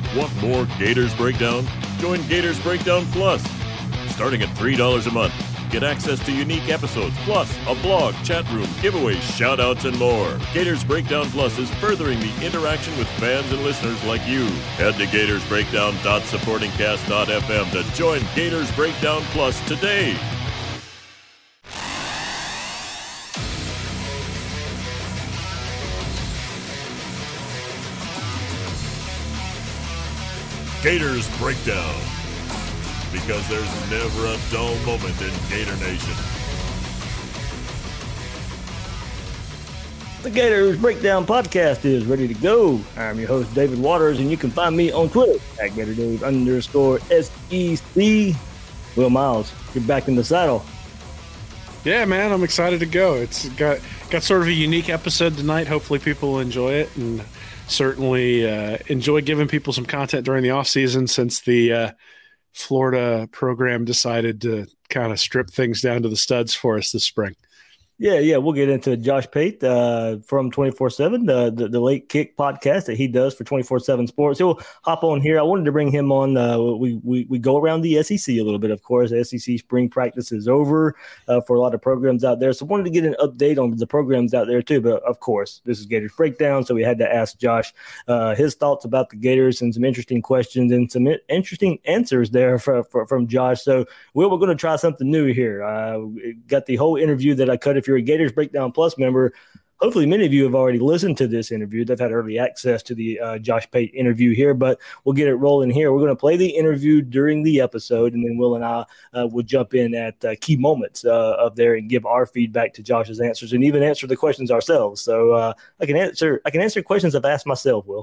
Want more Gators Breakdown? Join Gators Breakdown Plus. Starting at $3 a month, get access to unique episodes, plus a blog, chat room, giveaways, shout-outs, and more. Gators Breakdown Plus is furthering the interaction with fans and listeners like you. Head to gatorsbreakdown.supportingcast.fm to join Gators Breakdown Plus today. Gators Breakdown, because there's never a dull moment in Gator Nation. The Gators Breakdown podcast is ready to go. I'm your host, David Waters, and you can find me on Twitter at GatorDave_SEC. Will Miles, you're back in the saddle. Yeah, man, I'm excited to go. It's got sort of a unique episode tonight. Hopefully people will enjoy it, and certainly enjoy giving people some content during the off season since the Florida program decided to kind of strip things down to the studs for us this spring. Yeah, we'll get into Josh Pate from 24/7, the Late Kick podcast that he does for 24/7 Sports. He'll hop on here. I wanted to bring him on. We go around the SEC a little bit, of course. The SEC spring practice is over for a lot of programs out there, so wanted to get an update on the programs out there too. But of course, this is Gators Breakdown, so we had to ask Josh his thoughts about the Gators and some interesting questions and some interesting answers there from Josh. So we're going to try something new here. Got the whole interview that I cut. If you're a Gators Breakdown Plus member, hopefully many of you have already listened to this interview. They've had early access to the Josh Pate interview here, but we'll get it rolling here. We're going to play the interview during the episode, and then Will and I will jump in at key moments of there and give our feedback to Josh's answers and even answer the questions ourselves. So I can answer questions I've asked myself, Will.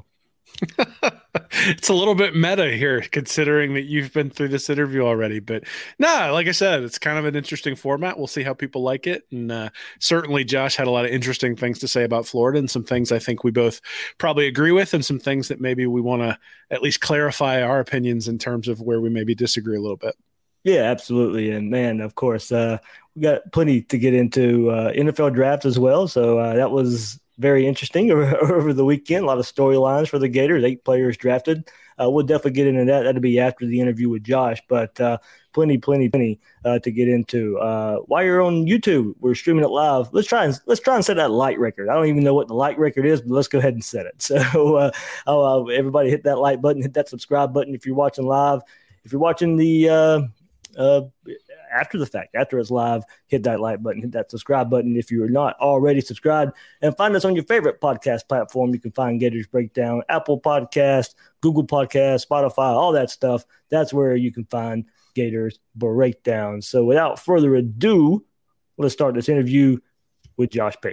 It's a little bit meta here, considering that you've been through this interview already. But no, like I said, it's kind of an interesting format. We'll see how people like it. And certainly Josh had a lot of interesting things to say about Florida and some things I think we both probably agree with and some things that maybe we want to at least clarify our opinions in terms of where we maybe disagree a little bit. Yeah, absolutely. And, man, of course, we got plenty to get into NFL draft as well. So that was very interesting over the weekend. A lot of storylines for the Gators, 8 players drafted. We'll definitely get into that. That'll be after the interview with Josh, but plenty to get into. While you're on YouTube, we're streaming it live. Let's try and set that like record. I don't even know what the like record is, but let's go ahead and set it. So everybody hit that like button, hit that subscribe button if you're watching live. If you're watching the after the fact, after it's live, hit that like button, hit that subscribe button if you are not already subscribed, and find us on your favorite podcast platform. You can find Gators Breakdown, Apple Podcast, Google Podcast, Spotify, all that stuff. That's where you can find Gators Breakdown. So without further ado, let's start this interview with Josh Pate.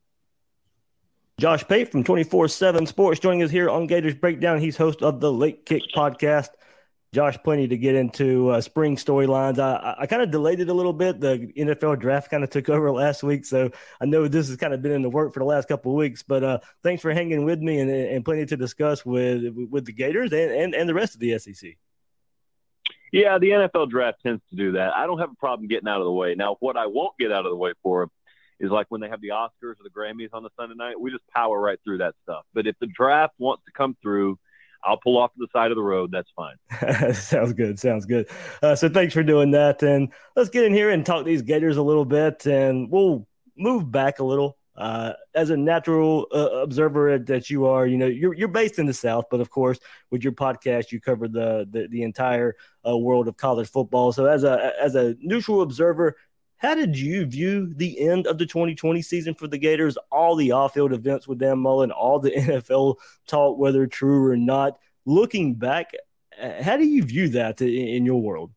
Josh Pate from 24/7 Sports joining us here on Gators Breakdown. He's host of the Late Kick podcast. Josh, plenty to get into spring storylines. I kind of delayed it a little bit. The NFL draft kind of took over last week, so I know this has kind of been in the work for the last couple of weeks. But thanks for hanging with me and plenty to discuss with the Gators and the rest of the SEC. Yeah, the NFL draft tends to do that. I don't have a problem getting out of the way. Now, what I won't get out of the way for is like when they have the Oscars or the Grammys on the Sunday night, we just power right through that stuff. But if the draft wants to come through, I'll pull off to the side of the road. That's fine. Sounds good. So thanks for doing that. And let's get in here and talk these Gators a little bit. And we'll move back a little. As a natural observer that you are, you're based in the South, but of course, with your podcast, you cover the entire world of college football. So as a neutral observer, how did you view the end of the 2020 season for the Gators, all the off-field events with Dan Mullen, all the NFL talk, whether true or not? Looking back, how do you view that in your world?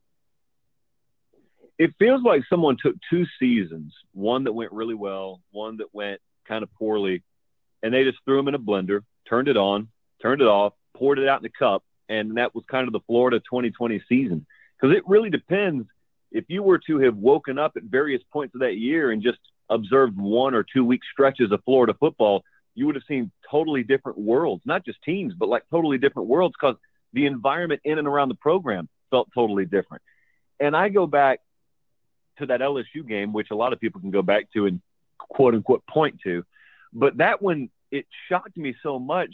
It feels like someone took 2 seasons, one that went really well, one that went kind of poorly, and they just threw them in a blender, turned it on, turned it off, poured it out in the cup, and that was kind of the Florida 2020 season. Because it really depends. If you were to have woken up at various points of that year and just observed 1 or 2 week stretches of Florida football, you would have seen totally different worlds, not just teams, but like totally different worlds because the environment in and around the program felt totally different. And I go back to that LSU game, which a lot of people can go back to and quote unquote point to, but that one, it shocked me so much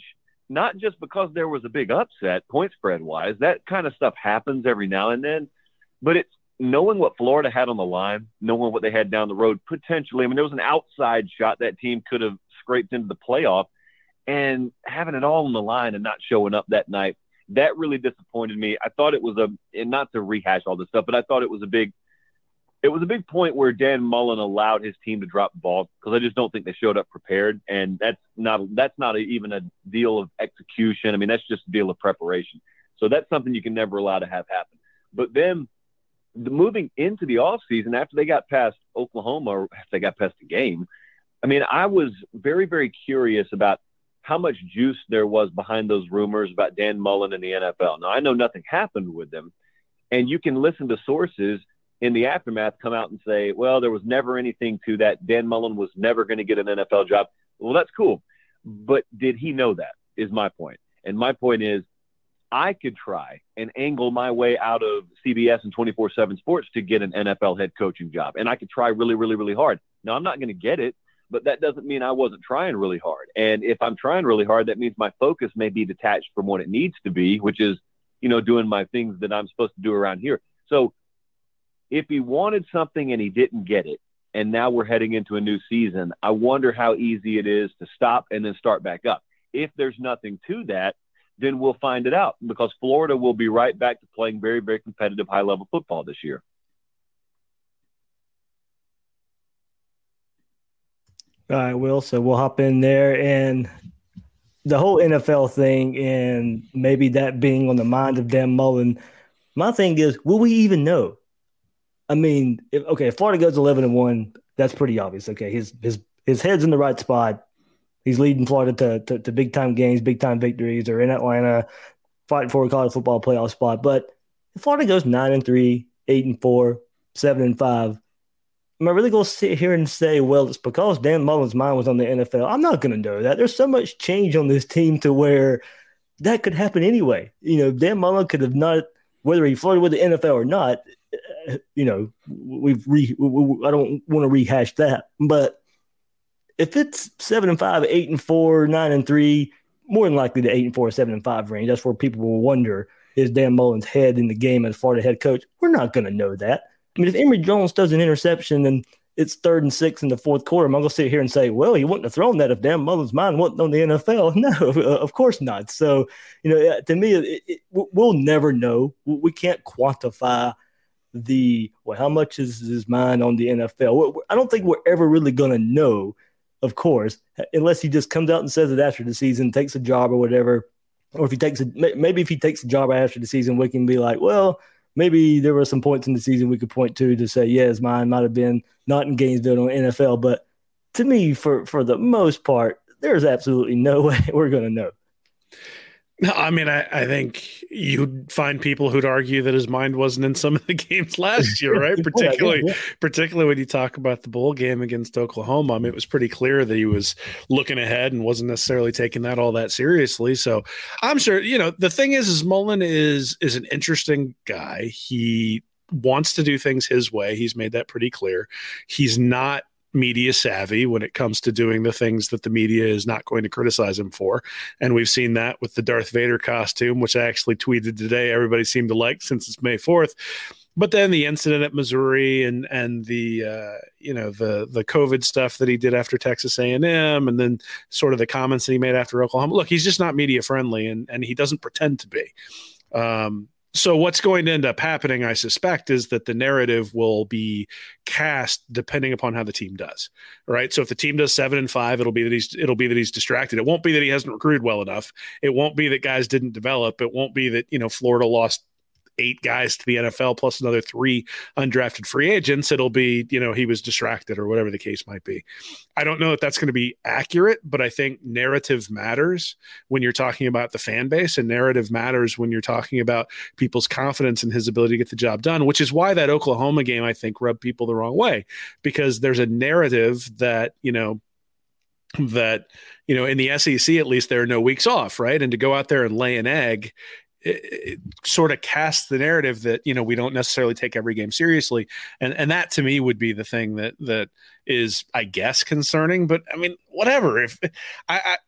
not just because there was a big upset point spread wise. That kind of stuff happens every now and then, but it's knowing what Florida had on the line, knowing what they had down the road potentially. I mean, there was an outside shot that team could have scraped into the playoff, and having it all on the line and not showing up that night, that really disappointed me. I thought it was and not to rehash all this stuff, but I thought it was a big point where Dan Mullen allowed his team to drop the ball, because I just don't think they showed up prepared. And that's not even a deal of execution. I mean, that's just a deal of preparation. So that's something you can never allow to have happen. But then moving into the offseason, after they got past Oklahoma, or after they got past the game, I mean, I was very, very curious about how much juice there was behind those rumors about Dan Mullen and the NFL. Now, I know nothing happened with them, and you can listen to sources in the aftermath come out and say, well, there was never anything to that. Dan Mullen was never going to get an NFL job. Well, that's cool. But did he know that, is my point. And my point is, I could try and angle my way out of CBS and 24/7 Sports to get an NFL head coaching job. And I could try really, really, really hard. Now, I'm not going to get it, but that doesn't mean I wasn't trying really hard. And if I'm trying really hard, that means my focus may be detached from what it needs to be, which is, doing my things that I'm supposed to do around here. So if he wanted something and he didn't get it, and now we're heading into a new season, I wonder how easy it is to stop and then start back up. If there's nothing to that, then we'll find it out, because Florida will be right back to playing very, very competitive high-level football this year. All right, Will, so we'll hop in there. And the whole NFL thing, and maybe that being on the mind of Dan Mullen, my thing is, will we even know? I mean, if Florida goes 11-1, that's pretty obvious. Okay, his head's in the right spot. He's leading Florida to big-time games, big-time victories, or in Atlanta, fighting for a college football playoff spot. But if Florida goes 9-3, 8-4, 7-5, am I really going to sit here and say, well, it's because Dan Mullen's mind was on the NFL? I'm not going to know that. There's so much change on this team to where that could happen anyway. Dan Mullen could have not, whether he flirted with the NFL or not, I don't want to rehash that. But if it's 7-5, 8-4, 9-3, more than likely the 8-4, 7-5 range, that's where people will wonder, is Dan Mullen's head in the game as Florida head coach? We're not going to know that. I mean, if Emory Jones does an interception and it's 3rd and 6 in the fourth quarter, I'm going to sit here and say, well, he wouldn't have thrown that if Dan Mullen's mind wasn't on the NFL. No, of course not. So, to me, we'll never know. We can't quantify how much is his mind on the NFL. I don't think we're ever really going to know, of course, unless he just comes out and says it after the season, takes a job or whatever. Or if he takes a job after the season, we can be like, well, maybe there were some points in the season we could point to say, yeah, his mind might have been not in Gainesville on NFL. But to me, for the most part, there's absolutely no way we're going to know. No, I mean, I think you'd find people who'd argue that his mind wasn't in some of the games last year, right? Particularly when you talk about the bowl game against Oklahoma. I mean, it was pretty clear that he was looking ahead and wasn't necessarily taking that all that seriously. So I'm sure, the thing is Mullen is an interesting guy. He wants to do things his way. He's made that pretty clear. He's not media savvy when it comes to doing the things that the media is not going to criticize him for. And we've seen that with the Darth Vader costume, which I actually tweeted today. Everybody seemed to like since it's May 4th. But then the incident at Missouri and the the COVID stuff that he did after Texas A&M, and then sort of the comments that he made after Oklahoma. Look, he's just not media friendly, and he doesn't pretend to be. So what's going to end up happening, I suspect, is that the narrative will be cast depending upon how the team does. Right. So if the team does 7-5, it'll be that he's distracted. It won't be that he hasn't recruited well enough. It won't be that guys didn't develop. It won't be that, Florida lost 8 guys to the NFL plus another 3 undrafted free agents. It'll be, he was distracted or whatever the case might be. I don't know if that's going to be accurate, but I think narrative matters when you're talking about the fan base, and narrative matters when you're talking about people's confidence in his ability to get the job done, which is why that Oklahoma game, I think, rubbed people the wrong way, because there's a narrative that, in the SEC, at least, there are no weeks off, right? And to go out there and lay an egg, it sort of casts the narrative that, we don't necessarily take every game seriously. And that to me would be the thing that is, I guess, concerning. But I mean, whatever. If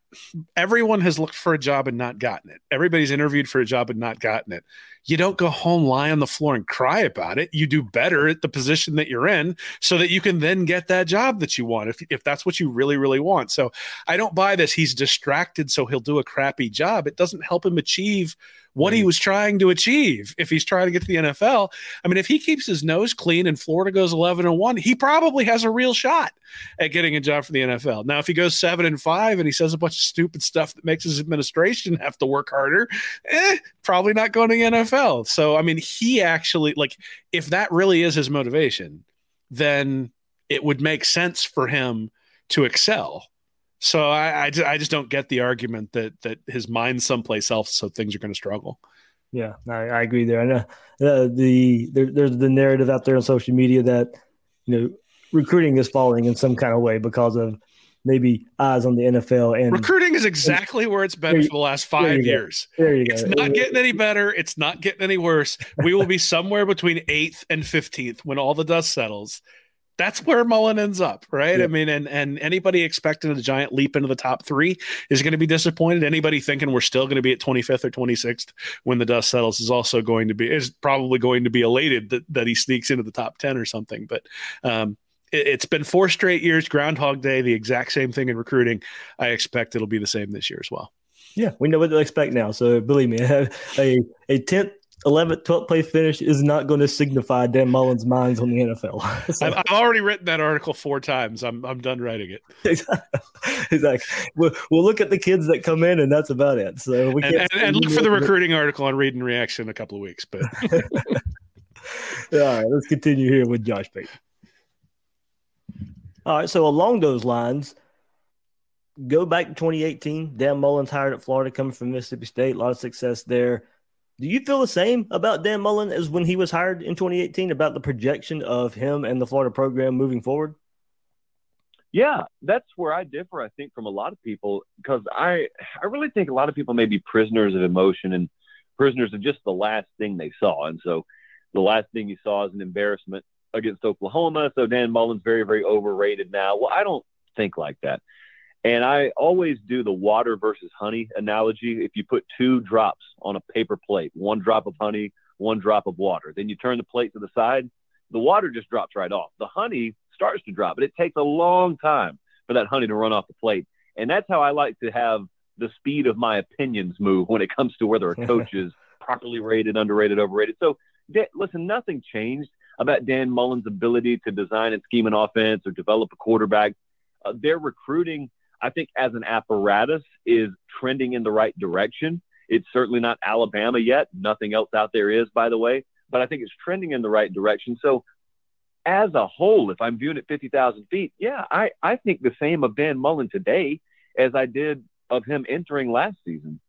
everyone has looked for a job and not gotten it. Everybody's interviewed for a job and not gotten it. You don't go home, lie on the floor and cry about it. You do better at the position that you're in so that you can then get that job that you want, if that's what you really, really want. So I don't buy this. He's distracted, so he'll do a crappy job. It doesn't help him achieve what he was trying to achieve if he's trying to get to the NFL. I mean, if he keeps his nose clean and Florida goes 11-1, he probably has a real shot at getting a job for the NFL. Now, if he goes 7-5 and he says a bunch of stupid stuff that makes his administration have to work harder, probably not going to the NFL. So, I mean, he actually, like, if that really is his motivation, then it would make sense for him to excel. So I just don't get the argument that his mind's someplace else, so things are going to struggle. Yeah, I agree there. I know there's the narrative out there on social media that, recruiting is falling in some kind of way because of maybe eyes on the NFL. And recruiting is exactly where it's been for the last 5 years. There you go. It's not getting any better. It's not getting any worse. We will be somewhere between 8th and 15th when all the dust settles. That's where Mullen ends up, right? Yeah. I mean, and anybody expecting a giant leap into the top 3 is going to be disappointed. Anybody thinking we're still going to be at 25th or 26th when the dust settles is probably going to be elated that he sneaks into the top 10 or something. But it's been 4 straight years, Groundhog Day, the exact same thing in recruiting. I expect it'll be the same this year as well. Yeah, we know what to expect now. So believe me, a 10th, 11th, 12th place finish is not going to signify Dan Mullen's minds on the NFL. So, I've already written that article 4 times. I'm done writing it. Exactly. We'll look at the kids that come in, and that's about it. So we and look for the recruiting article on Read and Reaction in a couple of weeks. But all right, let's continue here with Josh Payton. All right, so along those lines, go back to 2018. Dan Mullen's hired at Florida, coming from Mississippi State. A lot of success there. Do you feel the same about Dan Mullen as when he was hired in 2018, about the projection of him and the Florida program moving forward? Yeah, that's where I differ, I think, from a lot of people, because I really think a lot of people may be prisoners of emotion and prisoners of just the last thing they saw. And so the last thing you saw is an embarrassment against Oklahoma. So Dan Mullen's very, very overrated now. Well, I don't think like that. And I always do the water versus honey analogy. If you put 2 drops on a paper plate, 1 drop of honey, 1 drop of water, then you turn the plate to the side, the water just drops right off. The honey starts to drop, but it takes a long time for that honey to run off the plate. And that's how I like to have the speed of my opinions move when it comes to whether a coach is properly rated, underrated, overrated. So listen, nothing changed about Dan Mullen's ability to design and scheme an offense or develop a quarterback. Their recruiting, I think, as an apparatus, is trending in the right direction. It's certainly not Alabama yet. Nothing else out there is, by the way. But I think it's trending in the right direction. So as a whole, if I'm viewing it 50,000 feet, yeah, I think the same of Dan Mullen today as I did of him entering last season.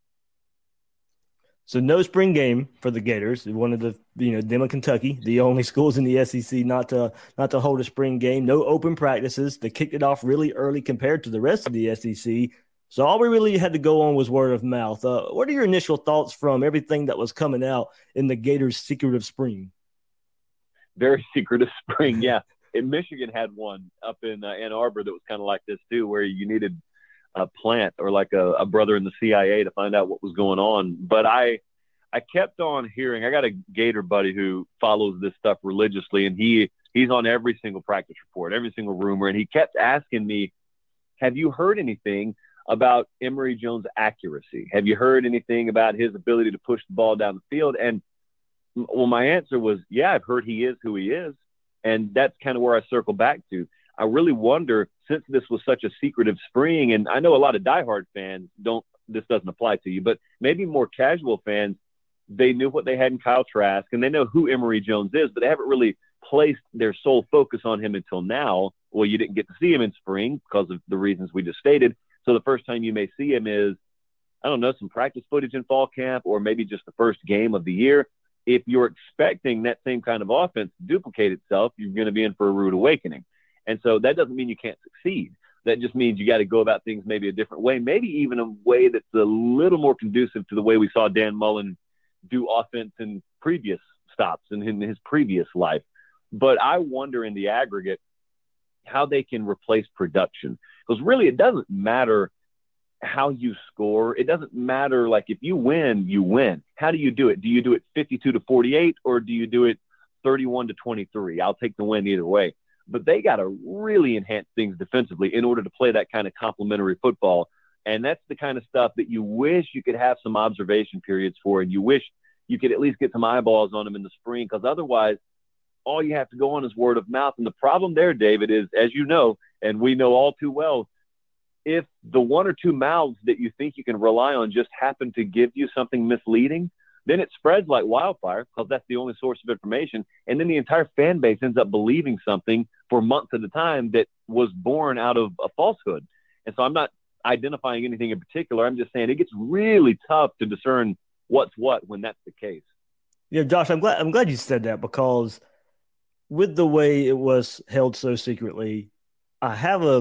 So no spring game for the Gators. One of the, them and Kentucky, the only schools in the SEC not to hold a spring game. No open practices. They kicked it off really early compared to the rest of the SEC. So all we really had to go on was word of mouth. What are your initial thoughts from everything that was coming out in the Gators' secretive spring? Very secretive spring, yeah. And Michigan had one up in Ann Arbor that was kind of like this too, where you needed a plant or like a brother in the CIA to find out what was going on. But I kept on hearing, I got a Gator buddy who follows this stuff religiously, and he's on every single practice report, every single rumor. And he kept asking me, have you heard anything about Emory Jones' accuracy? Have you heard anything about his ability to push the ball down the field? And well, my answer was, yeah, I've heard he is who he is. And that's kind of where I circle back to. I really wonder, since this was such a secretive spring, and I know a lot of diehard fans this doesn't apply to you, but maybe more casual fans, they knew what they had in Kyle Trask, and they know who Emory Jones is, but they haven't really placed their sole focus on him until now. Well, you didn't get to see him in spring because of the reasons we just stated. So the first time you may see him is, I don't know, some practice footage in fall camp, or maybe just the first game of the year. If you're expecting that same kind of offense to duplicate itself, you're going to be in for a rude awakening. And so that doesn't mean you can't succeed. That just means you got to go about things maybe a different way, maybe even a way that's a little more conducive to the way we saw Dan Mullen do offense in previous stops and in his previous life. But I wonder in the aggregate how they can replace production. Because really it doesn't matter how you score. It doesn't matter. Like, if you win, you win. How do you do it? Do you do it 52-48 or do you do it 31-23? I'll take the win either way. But they got to really enhance things defensively in order to play that kind of complementary football. And that's the kind of stuff that you wish you could have some observation periods for, and you wish you could at least get some eyeballs on them in the spring, because otherwise all you have to go on is word of mouth. And the problem there, David, is, as you know, and we know all too well, if the one or two mouths that you think you can rely on just happen to give you something misleading, then it spreads like wildfire, because that's the only source of information. And then the entire fan base ends up believing something for months at a time that was born out of a falsehood. And so I'm not identifying anything in particular. I'm just saying it gets really tough to discern what's what when that's the case. Yeah, Josh, I'm glad you said that, because with the way it was held so secretly, I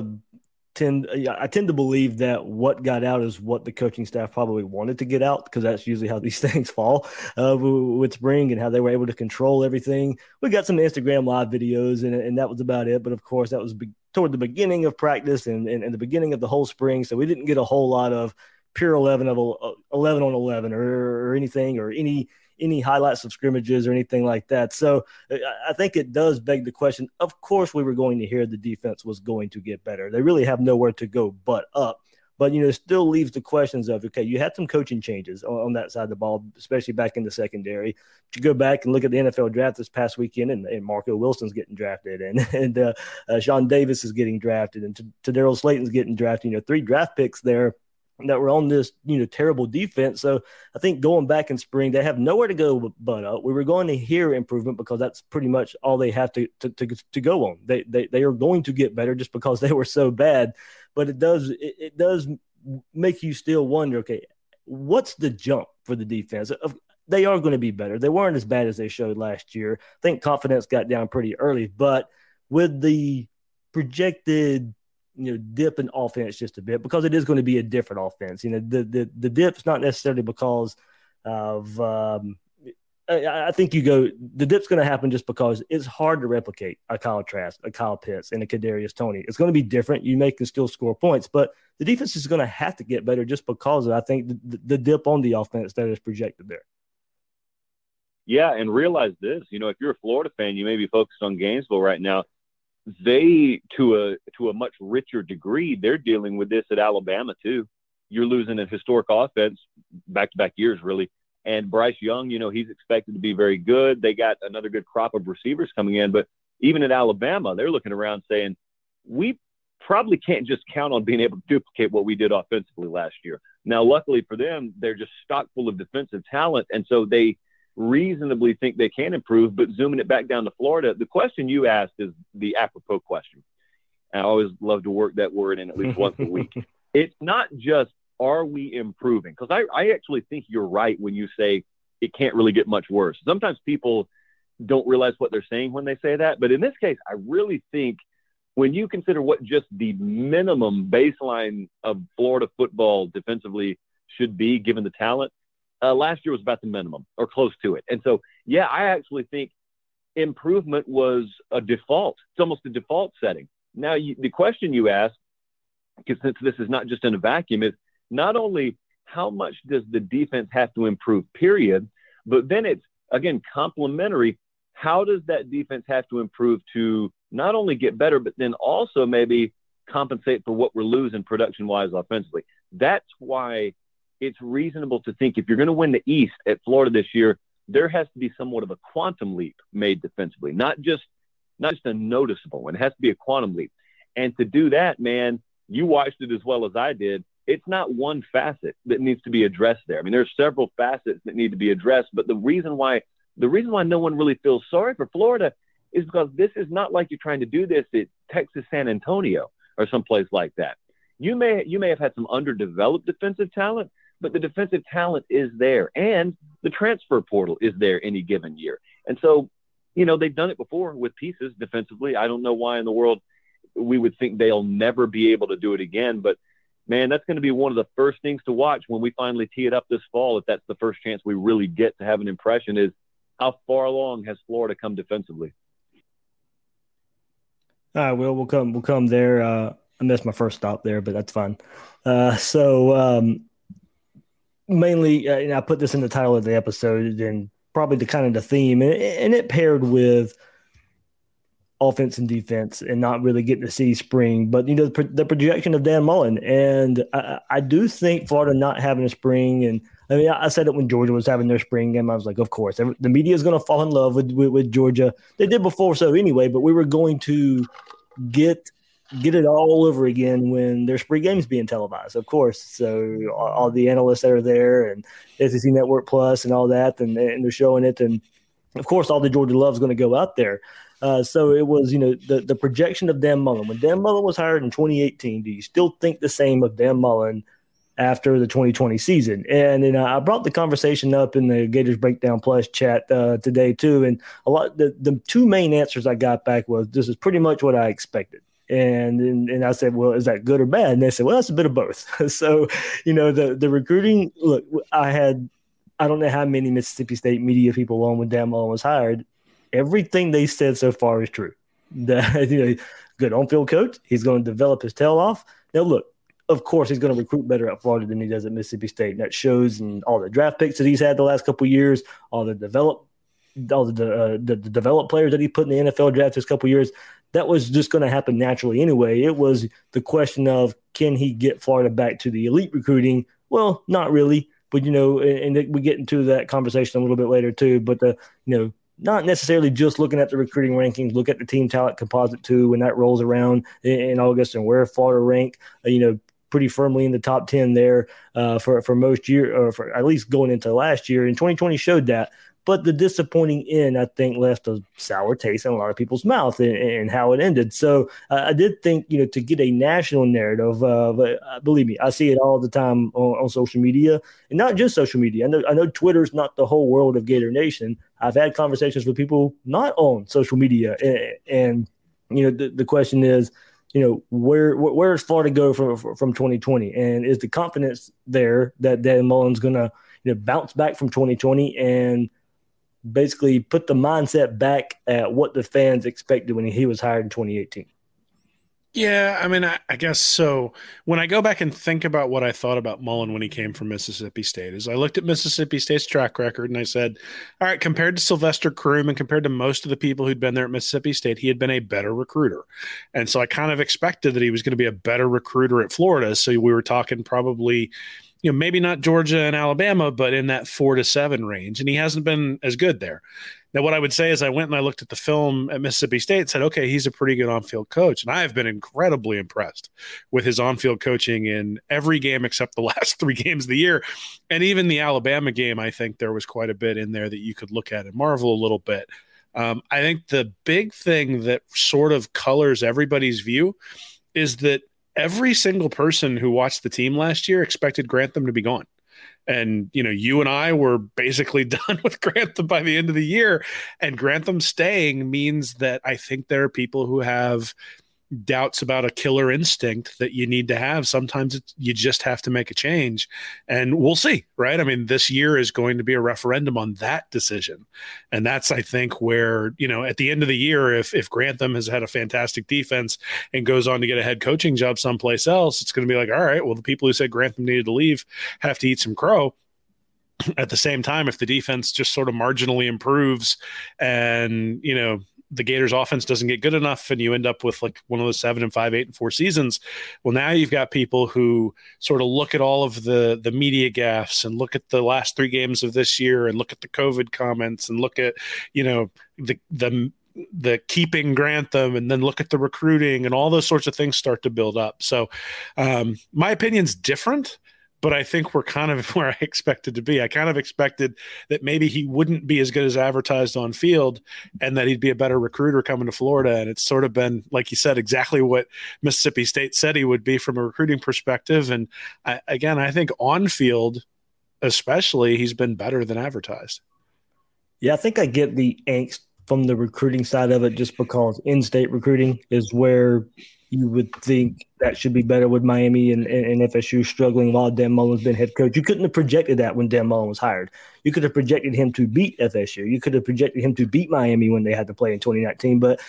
tend to believe that what got out is what the coaching staff probably wanted to get out, because that's usually how these things fall with spring and how they were able to control everything. We got some Instagram live videos, and that was about it. But of course, that was toward the beginning of practice and the beginning of the whole spring, so we didn't get a whole lot of pure 11 on 11 or anything, or any highlights of scrimmages or anything like that. So I think it does beg the question. Of course, we were going to hear the defense was going to get better. They really have nowhere to go but up. But, it still leaves the questions of, okay, you had some coaching changes on that side of the ball, especially back in the secondary. But you go back and look at the NFL draft this past weekend, and Marco Wilson's getting drafted, and Sean Davis is getting drafted, and Tadero Slayton's getting drafted. 3 draft picks there that were on this, terrible defense. So I think going back in spring, they have nowhere to go but up. We were going to hear improvement, because that's pretty much all they have to go on. They are going to get better just because they were so bad. But it does make you still wonder, okay, what's the jump for the defense? They are going to be better. They weren't as bad as they showed last year. I think confidence got down pretty early, but with the projected dip in offense just a bit, because it is going to be a different offense. The dip's not necessarily because of I think the dip's going to happen just because it's hard to replicate a Kyle Trask, a Kyle Pitts, and a Kadarius Toney. It's going to be different. You can still score points, but the defense is going to have to get better just because of, I think, the dip on the offense that is projected there. Yeah, and realize this, if you're a Florida fan, you may be focused on Gainesville right now. They, to a much richer degree, they're dealing with this at Alabama too. You're losing a historic offense, back-to-back years really, and Bryce Young, he's expected to be very good. They got another good crop of receivers coming in, but even at Alabama, they're looking around saying, we probably can't just count on being able to duplicate what we did offensively last year. Now, luckily for them, they're just stock full of defensive talent, and so they reasonably think they can improve. But zooming it back down to Florida, the question you asked is the apropos question. I always love to work that word in at least once a week. It's not just, are we improving? Because I actually think you're right when you say it can't really get much worse. Sometimes people don't realize what they're saying when they say that. But in this case, I really think when you consider what just the minimum baseline of Florida football defensively should be, given the talent, last year was about the minimum or close to it. And so, yeah, I actually think improvement was a default. It's almost a default setting. Now, the question you asked, because since this is not just in a vacuum, is not only how much does the defense have to improve, period, but then it's, again, complementary. How does that defense have to improve to not only get better, but then also maybe compensate for what we're losing production-wise offensively? That's why it's reasonable to think if you're going to win the East at Florida this year, there has to be somewhat of a quantum leap made defensively, not just a noticeable one. It has to be a quantum leap. And to do that, man, you watched it as well as I did. It's not one facet that needs to be addressed there. I mean, there's several facets that need to be addressed, but the reason why no one really feels sorry for Florida is because this is not like you're trying to do this at Texas San Antonio or someplace like that. You may have had some underdeveloped defensive talent, but the defensive talent is there, and the transfer portal is there any given year. And so, they've done it before with pieces defensively. I don't know why in the world we would think they'll never be able to do it again. But, man, that's going to be one of the first things to watch when we finally tee it up this fall, if that's the first chance we really get to have an impression, is how far along has Florida come defensively? All right, we'll come there I missed my first stop there, but that's fine. Mainly, and I put this in the title of the episode, and probably the theme, and it paired with offense and defense, and not really getting to see spring. But the projection of Dan Mullen, and I do think Florida not having a spring, and I mean, I said it when Georgia was having their spring game. I was like, of course, the media is going to fall in love with Georgia. They did before, so anyway. But we were going to get it all over again when their spring game is being televised, of course. So all the analysts that are there, and SEC Network Plus and all that, and they're showing it, and of course all the Georgia love is going to go out there. So it was, the projection of Dan Mullen. When Dan Mullen was hired in 2018, do you still think the same of Dan Mullen after the 2020 season? And I brought the conversation up in the Gators Breakdown Plus chat today too, and the two main answers I got back was, this is pretty much what I expected. And I said, well, is that good or bad? And they said, well, that's a bit of both. So, the recruiting, look, I don't know how many Mississippi State media people on when Dan Mullen was hired. Everything they said so far is true. Good on-field coach. He's going to develop his tail off. Now, look, of course, he's going to recruit better at Florida than he does at Mississippi State. And that shows in all the draft picks that he's had the last couple of years, all the developed players that he put in the NFL draft this couple of years. That was just going to happen naturally anyway. It was the question of, can he get Florida back to the elite recruiting? Well, not really. But, and we get into that conversation a little bit later too. But not necessarily just looking at the recruiting rankings, look at the team talent composite too when that rolls around in August, and where Florida rank, pretty firmly in the top 10 there for most year, or for at least going into last year. And 2020 showed that. But the disappointing end, I think, left a sour taste in a lot of people's mouth and how it ended. So I did think, to get a national narrative, believe me, I see it all the time on social media, and not just social media. I know Twitter's not the whole world of Gator Nation. I've had conversations with people not on social media, and the question is, where does Florida go from 2020, and is the confidence there that Dan Mullen's going to bounce back from 2020 and basically put the mindset back at what the fans expected when he was hired in 2018? Yeah, I mean, I guess so. When I go back and think about what I thought about Mullen when he came from Mississippi State, is I looked at Mississippi State's track record and I said, all right, compared to Sylvester Croom and compared to most of the people who'd been there at Mississippi State, he had been a better recruiter. And so I kind of expected that he was going to be a better recruiter at Florida. So we were talking probably, maybe not Georgia and Alabama, but in that 4 to 7 range. And he hasn't been as good there. Now, what I would say is I went and I looked at the film at Mississippi State and said, okay, he's a pretty good on-field coach. And I have been incredibly impressed with his on-field coaching in every game except the last 3 games of the year. And even the Alabama game, I think there was quite a bit in there that you could look at and marvel a little bit. I think the big thing that sort of colors everybody's view is that every single person who watched the team last year expected Grantham to be gone. And, you and I were basically done with Grantham by the end of the year. And Grantham staying means that I think there are people who have doubts about a killer instinct that you need to have. Sometimes you just have to make a change. And we'll see, right? I mean, this year is going to be a referendum on that decision. And that's, I think, where, at the end of the year, if Grantham has had a fantastic defense and goes on to get a head coaching job someplace else, it's going to be like, all right, well, the people who said Grantham needed to leave have to eat some crow. At the same time, if the defense just sort of marginally improves and, the Gators offense doesn't get good enough and you end up with like one of those 7-5, 8-4 seasons. Well, now you've got people who sort of look at all of the media gaffes and look at the last 3 games of this year and look at the COVID comments and look at, the keeping Grantham and then look at the recruiting and all those sorts of things start to build up. So my opinion's different, but I think we're kind of where I expected to be. I kind of expected that maybe he wouldn't be as good as advertised on field and that he'd be a better recruiter coming to Florida. And it's sort of been, like you said, exactly what Mississippi State said he would be from a recruiting perspective. And I think on field, especially, he's been better than advertised. Yeah, I think I get the angst from the recruiting side of it just because in-state recruiting is where you would think that should be better with Miami and FSU struggling while Dan Mullen's been head coach. You couldn't have projected that when Dan Mullen was hired. You could have projected him to beat FSU. You could have projected him to beat Miami when they had to play in 2019. But,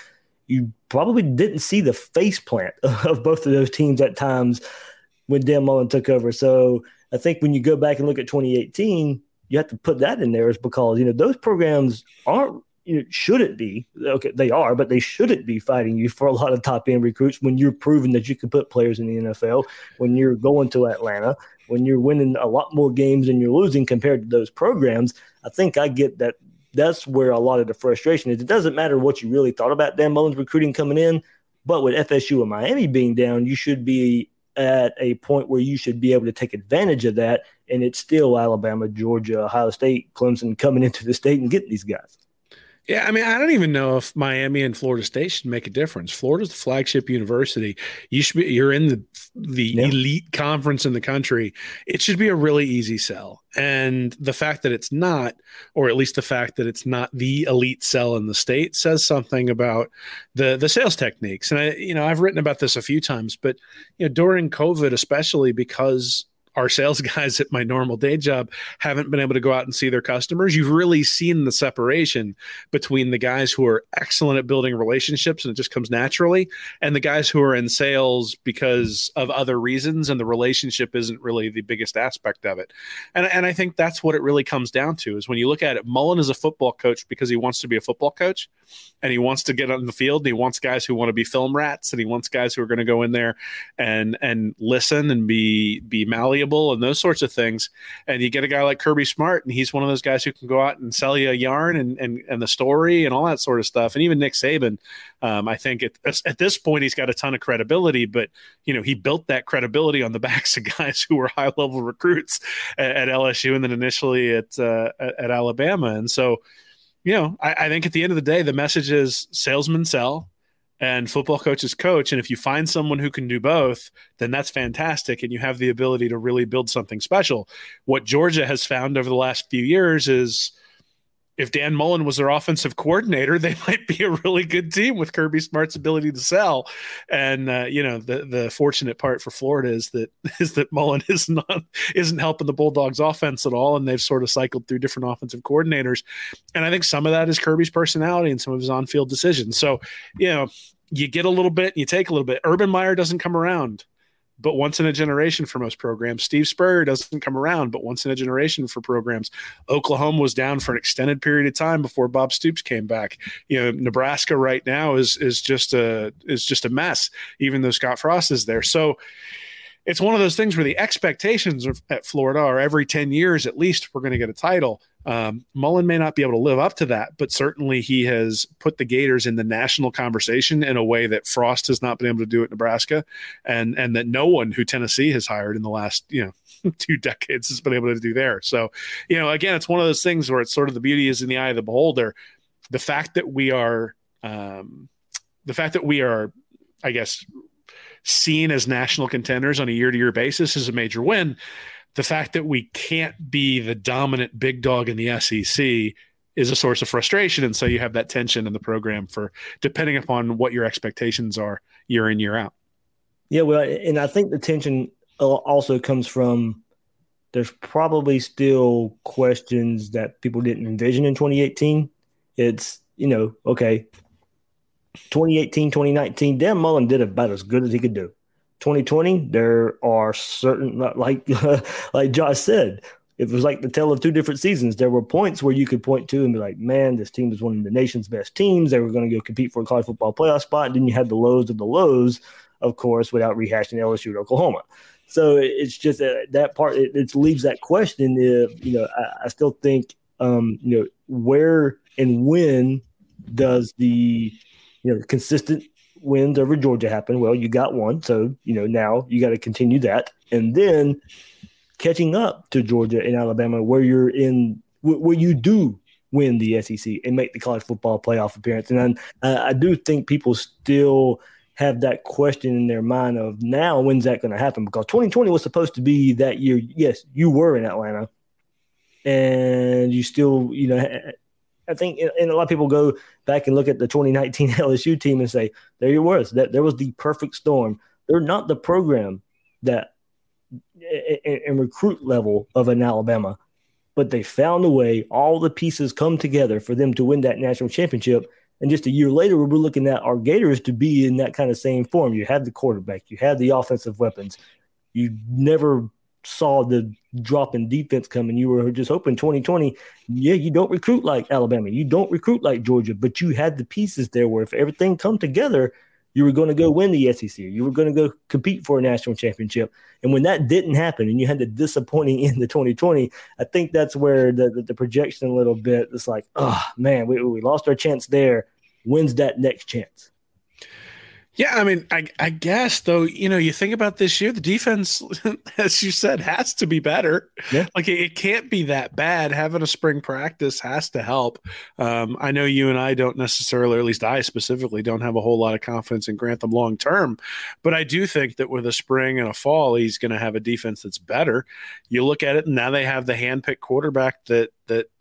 you probably didn't see the faceplant of both of those teams at times when Dan Mullen took over. So I think when you go back and look at 2018, you have to put that in there, is because, those programs aren't, shouldn't be, okay, they are, but they shouldn't be fighting you for a lot of top end recruits when you're proving that you can put players in the NFL, when you're going to Atlanta, when you're winning a lot more games than you're losing compared to those programs. I think I get that. That's where a lot of the frustration is. It doesn't matter what you really thought about Dan Mullen's recruiting coming in, but with FSU and Miami being down, you should be at a point where you should be able to take advantage of that. And it's still Alabama, Georgia, Ohio State, Clemson coming into the state and getting these guys. Yeah, I mean, I don't even know if Miami and Florida State should make a difference. Florida's the flagship university. You're in the elite conference in the country. It should be a really easy sell. And the fact that it's not, or at least the fact that it's not the elite sell in the state, says something about the sales techniques. And I've written about this a few times, but during COVID, especially because our sales guys at my normal day job haven't been able to go out and see their customers, you've really seen the separation between the guys who are excellent at building relationships and it just comes naturally, and the guys who are in sales because of other reasons and the relationship isn't really the biggest aspect of it. And I think that's what it really comes down to, is when you look at it, Mullen is a football coach because he wants to be a football coach and he wants to get on the field. And he wants guys who want to be film rats, and he wants guys who are going to go in there and listen and be malleable and those sorts of things. And you get a guy like Kirby Smart, and he's one of those guys who can go out and sell you a yarn and the story and all that sort of stuff. And even Nick Saban, I think at this point he's got a ton of credibility, but he built that credibility on the backs of guys who were high level recruits at LSU and then initially at Alabama. And so, I think at the end of the day, the message is salesmen sell and football coaches coach. And if you find someone who can do both, then that's fantastic. And you have the ability to really build something special. What Georgia has found over the last few years is, if Dan Mullen was their offensive coordinator, they might be a really good team with Kirby Smart's ability to sell. And the fortunate part for Florida is that Mullen isn't helping the Bulldogs offense at all, and they've sort of cycled through different offensive coordinators. And I think some of that is Kirby's personality and some of his on-field decisions. So, you get a little bit, you take a little bit. Urban Meyer doesn't come around but once in a generation for most programs. Steve Spurrier doesn't come around, but once in a generation for programs. Oklahoma was down for an extended period of time before Bob Stoops came back. Nebraska right now is just a mess, even though Scott Frost is there. So it's one of those things where the expectations at Florida are every 10 years, at least, we're going to get a title. Mullen may not be able to live up to that, but certainly he has put the Gators in the national conversation in a way that Frost has not been able to do at Nebraska, and that no one who Tennessee has hired in the last 2 decades has been able to do there. So, again, it's one of those things where it's sort of the beauty is in the eye of the beholder. The fact that we are, I guess, seen as national contenders on a year-to-year basis is a major win. The fact that we can't be the dominant big dog in the SEC is a source of frustration. And so you have that tension in the program for depending upon what your expectations are year in, year out. Yeah, well, and I think the tension also comes from there's probably still questions that people didn't envision in 2018. It's, okay, 2018, 2019, Dan Mullen did about as good as he could do. 2020, there are certain, like Josh said, it was like the tale of 2 different seasons. There were points where you could point to and be like, man, this team is one of the nation's best teams. They were going to go compete for a college football playoff spot. And then you had the lows of the lows, of course, without rehashing LSU and Oklahoma. So it's just that part, it leaves that question. I still think, where and when does the consistent wins over Georgia happen? Well, you got one. So, now you got to continue that. And then catching up to Georgia and Alabama where you do win the SEC and make the college football playoff appearance. And I do think people still have that question in their mind of now, when's that going to happen? Because 2020 was supposed to be that year. Yes, you were in Atlanta and you still, I think, and a lot of people go back and look at the 2019 LSU team and say, there you was. There was the perfect storm. They're not the program that in recruit level of an Alabama, but they found a way. All the pieces come together for them to win that national championship. And just a year later, we're looking at our Gators to be in that kind of same form. You had the quarterback, you had the offensive weapons. You never saw the drop in defense coming. You were just hoping 2020, you don't recruit like Alabama. You don't recruit like Georgia, but you had the pieces there where if everything come together, you were going to go win the SEC. You were going to go compete for a national championship. And when that didn't happen and you had the disappointing end of 2020, I think that's where the projection a little bit, it's like, oh, man, we lost our chance there. When's that next chance? Yeah, I mean, I guess, though, you think about this year, the defense, as you said, has to be better. Yeah. Like, it can't be that bad. Having a spring practice has to help. I know you and I don't necessarily, or at least I specifically, don't have a whole lot of confidence in Grantham long term, but I do think that with a spring and a fall, he's going to have a defense that's better. You look at it, and now they have the handpicked quarterback that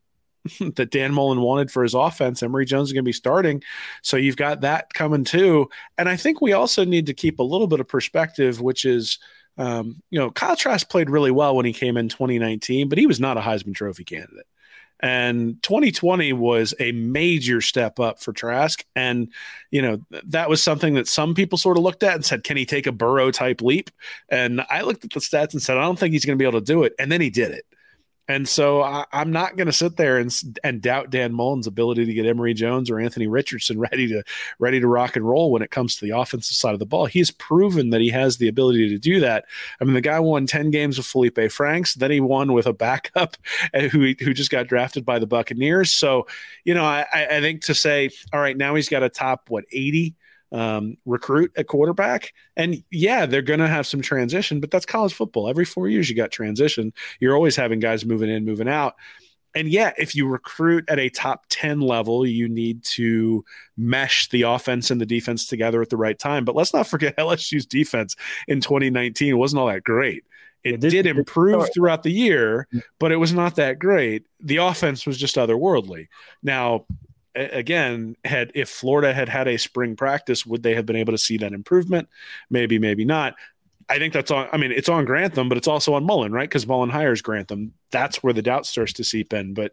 Dan Mullen wanted for his offense. Emory Jones is going to be starting. So you've got that coming too. And I think we also need to keep a little bit of perspective, which is, Kyle Trask played really well when he came in 2019, but he was not a Heisman Trophy candidate. And 2020 was a major step up for Trask. And, that was something that some people sort of looked at and said, can he take a Burrow type leap? And I looked at the stats and said, I don't think he's going to be able to do it. And then he did it. And so I'm not going to sit there and doubt Dan Mullen's ability to get Emory Jones or Anthony Richardson ready to rock and roll when it comes to the offensive side of the ball. He's proven that he has the ability to do that. I mean, the guy won 10 games with Felipe Franks. Then he won with a backup who just got drafted by the Buccaneers. So, I think to say, all right, now he's got a top, 80 recruit at quarterback. And yeah, they're going to have some transition, but that's college football. Every 4 years you got transition. You're always having guys moving in, moving out. And yeah, if you recruit at a top 10 level, you need to mesh the offense and the defense together at the right time. But let's not forget LSU's defense in 2019 wasn't all that great. It did improve throughout the year, but it was not that great. The offense was just otherworldly. Now, again, if Florida had a spring practice, would they have been able to see that improvement? Maybe, maybe not. I think that's on. I mean, it's on Grantham, but it's also on Mullen, right? Because Mullen hires Grantham. That's where the doubt starts to seep in. But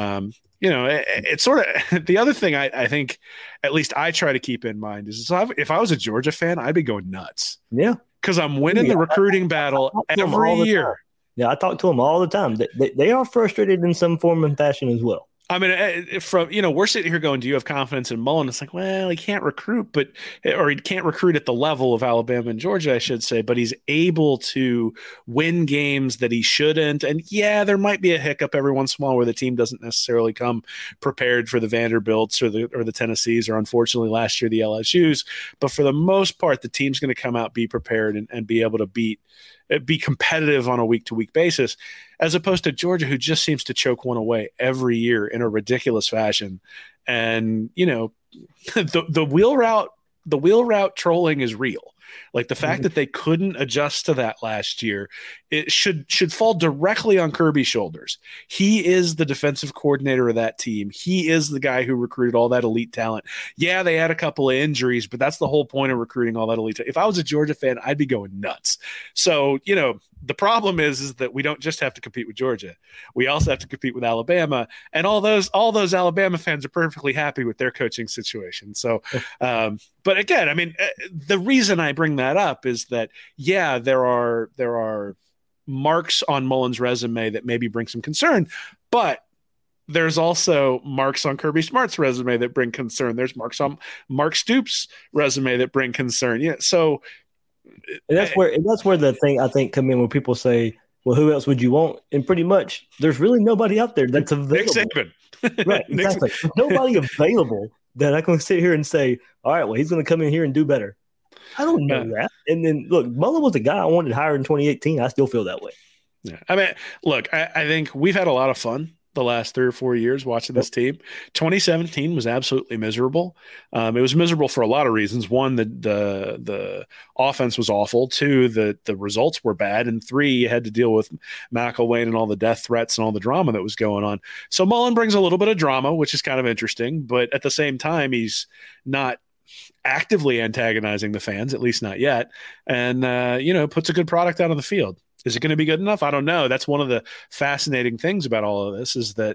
it's sort of the other thing. I think, at least I try to keep in mind is if I was a Georgia fan, I'd be going nuts. Yeah, because I'm winning the recruiting battle every year. Yeah, I talk to them all the time. They are frustrated in some form and fashion as well. I mean, we're sitting here going, do you have confidence in Mullen? It's like, well, he can't recruit, or he can't recruit at the level of Alabama and Georgia, I should say, but he's able to win games that he shouldn't. And yeah, there might be a hiccup every once in a while where the team doesn't necessarily come prepared for the Vanderbilts or the Tennessees, or unfortunately last year, the LSUs. But for the most part, the team's going to come out, be prepared, and be able to be competitive on a week-to-week basis, as opposed to Georgia, who just seems to choke one away every year in a ridiculous fashion. And, the wheel route trolling is real. Like the fact that they couldn't adjust to that last year, it should fall directly on Kirby's shoulders. He is the defensive coordinator of that team. He is the guy who recruited all that elite talent. Yeah, they had a couple of injuries, but that's the whole point of recruiting all that elite talent. If I was a Georgia fan, I'd be going nuts. So, the problem is that we don't just have to compete with Georgia. We also have to compete with Alabama, and all those Alabama fans are perfectly happy with their coaching situation. So, but again, I mean, the reason I bring that up is that, yeah, there are marks on Mullen's resume that maybe bring some concern, but there's also marks on Kirby Smart's resume that bring concern. There's marks on Mark Stoops' resume that bring concern. Yeah, so. And that's where the thing I think come in when people say, well, who else would you want? And pretty much there's really nobody out there that's available. Nick Saban. Right, exactly. There's nobody available that I can sit here and say, all right, well, he's going to come in here and do better. I don't know that. And then, look, Mullen was a guy I wanted hired in 2018. I still feel that way. Yeah. I mean, look, I think we've had a lot of fun the last 3 or 4 years watching this team. 2017 was absolutely miserable. It was miserable for a lot of reasons. One, the offense was awful. Two, the results were bad. And three, you had to deal with McElwain and all the death threats and all the drama that was going on. So Mullen brings a little bit of drama, which is kind of interesting. But at the same time, he's not actively antagonizing the fans, at least not yet. And, puts a good product out on the field. Is it going to be good enough? I don't know. That's one of the fascinating things about all of this is that,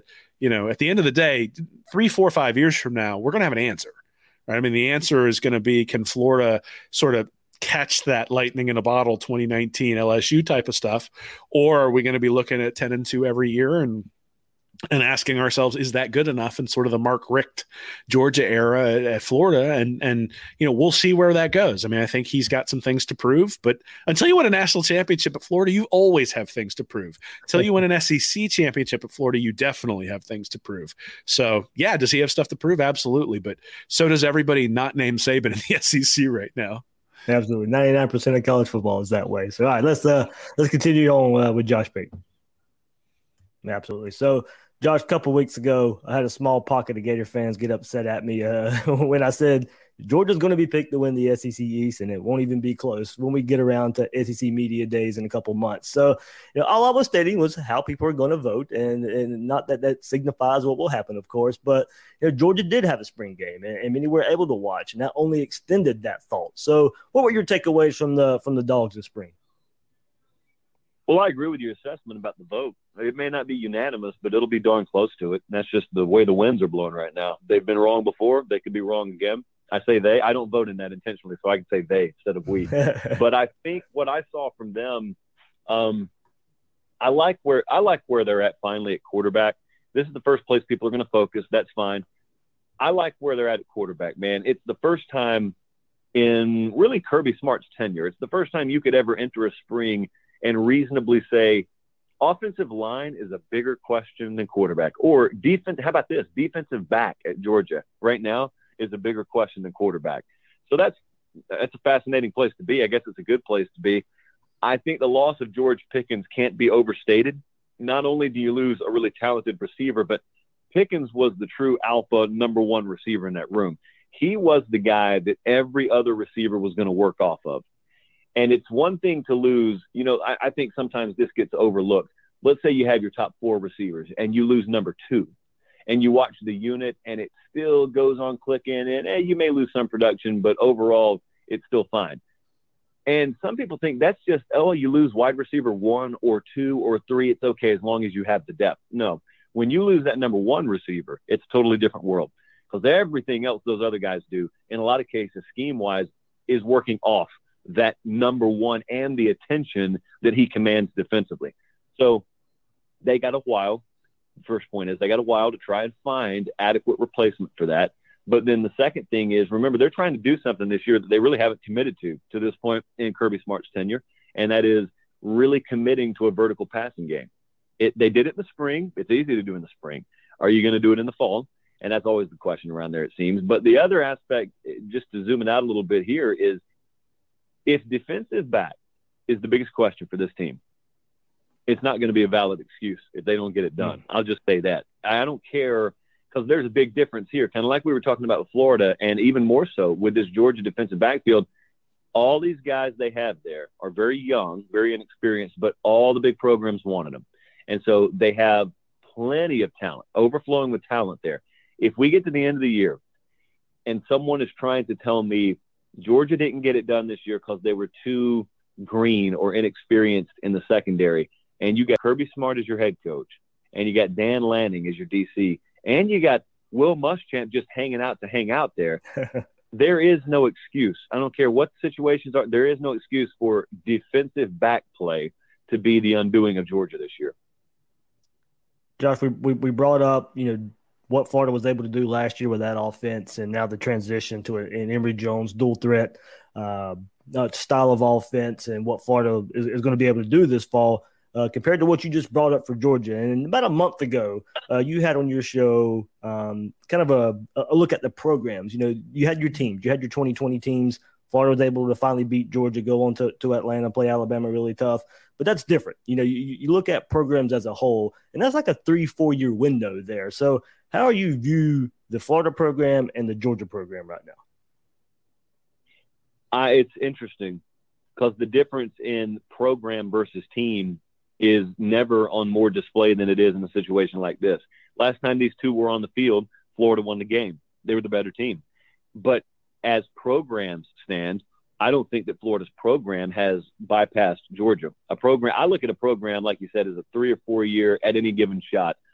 at the end of the day, 3, 4, 5 years from now, we're going to have an answer, right? I mean, the answer is going to be, can Florida sort of catch that lightning in a bottle 2019 LSU type of stuff, or are we going to be looking at 10-2 every year and asking ourselves, is that good enough in sort of the Mark Richt Georgia era at Florida? And we'll see where that goes. I mean, I think he's got some things to prove, but until you win a national championship at Florida, you always have things to prove. Until you win an SEC championship at Florida, you definitely have things to prove. So yeah, does he have stuff to prove? Absolutely. But so does everybody not named Saban in the SEC right now. Absolutely. 99% of college football is that way. So all right, let's continue on with Josh Payton. Absolutely. So Josh, a couple of weeks ago, I had a small pocket of Gator fans get upset at me when I said Georgia's going to be picked to win the SEC East, and it won't even be close when we get around to SEC Media Days in a couple months. So, all I was stating was how people are going to vote, and not that signifies what will happen, of course. But Georgia did have a spring game, and many were able to watch, and that only extended that thought. So, what were your takeaways from the Dogs this spring? Well, I agree with your assessment about the vote. It may not be unanimous, but it'll be darn close to it. And that's just the way the winds are blowing right now. They've been wrong before. They could be wrong again. I say they. I don't vote in that intentionally, so I can say they instead of we. But I think what I saw from them, I like where they're at finally at quarterback. This is the first place people are going to focus. That's fine. I like where they're at quarterback, man. It's the first time in really Kirby Smart's tenure. It's the first time you could ever enter a spring and reasonably say offensive line is a bigger question than quarterback. Or defense, how about this? Defensive back at Georgia right now is a bigger question than quarterback. So that's a fascinating place to be. I guess it's a good place to be. I think the loss of George Pickens can't be overstated. Not only do you lose a really talented receiver, but Pickens was the true alpha number one receiver in that room. He was the guy that every other receiver was going to work off of. And it's one thing to lose. I think sometimes this gets overlooked. Let's say you have your top 4 receivers and you lose number 2 and you watch the unit and it still goes on clicking and you may lose some production, but overall it's still fine. And some people think that's just, you lose wide receiver 1 or 2 or 3. It's okay as long as you have the depth. No, when you lose that number 1 receiver, it's a totally different world because everything else those other guys do, in a lot of cases, scheme-wise, is working off that number 1 and the attention that he commands defensively. So they got a while. First point is they got a while to try and find adequate replacement for that. But then the second thing is, remember, they're trying to do something this year that they really haven't committed to this point in Kirby Smart's tenure, and that is really committing to a vertical passing game. They did it in the spring. It's easy to do in the spring. Are you going to do it in the fall? And that's always the question around there, it seems. But the other aspect, just to zoom it out a little bit here, is if defensive back is the biggest question for this team, it's not going to be a valid excuse if they don't get it done. I'll just say that. I don't care because there's a big difference here, kind of like we were talking about with Florida and even more so with this Georgia defensive backfield. All these guys they have there are very young, very inexperienced, but all the big programs wanted them. And so they have plenty of talent, overflowing with talent there. If we get to the end of the year and someone is trying to tell me Georgia didn't get it done this year because they were too green or inexperienced in the secondary, and you got Kirby Smart as your head coach, and you got Dan Lanning as your DC, and you got Will Muschamp just hanging out to hang out there, there is no excuse. I don't care what situations are. There is no excuse for defensive back play to be the undoing of Georgia this year. Josh, we brought up, what Florida was able to do last year with that offense, and now the transition to an Emory Jones dual threat style of offense, and what Florida is going to be able to do this fall compared to what you just brought up for Georgia. And about a month ago, you had on your show kind of a look at the programs. You had your teams, you had your 2020 teams. Florida was able to finally beat Georgia, go on to Atlanta, play Alabama really tough. But that's different. You look at programs as a whole, and that's like a 3-4 year window there. So how do you view the Florida program and the Georgia program right now? It's interesting because the difference in program versus team is never on more display than it is in a situation like this. Last time these two were on the field, Florida won the game. They were the better team. But as programs stand, I don't think that Florida's program has bypassed Georgia. I look at a program, like you said, as a 3 or 4 year at any given shot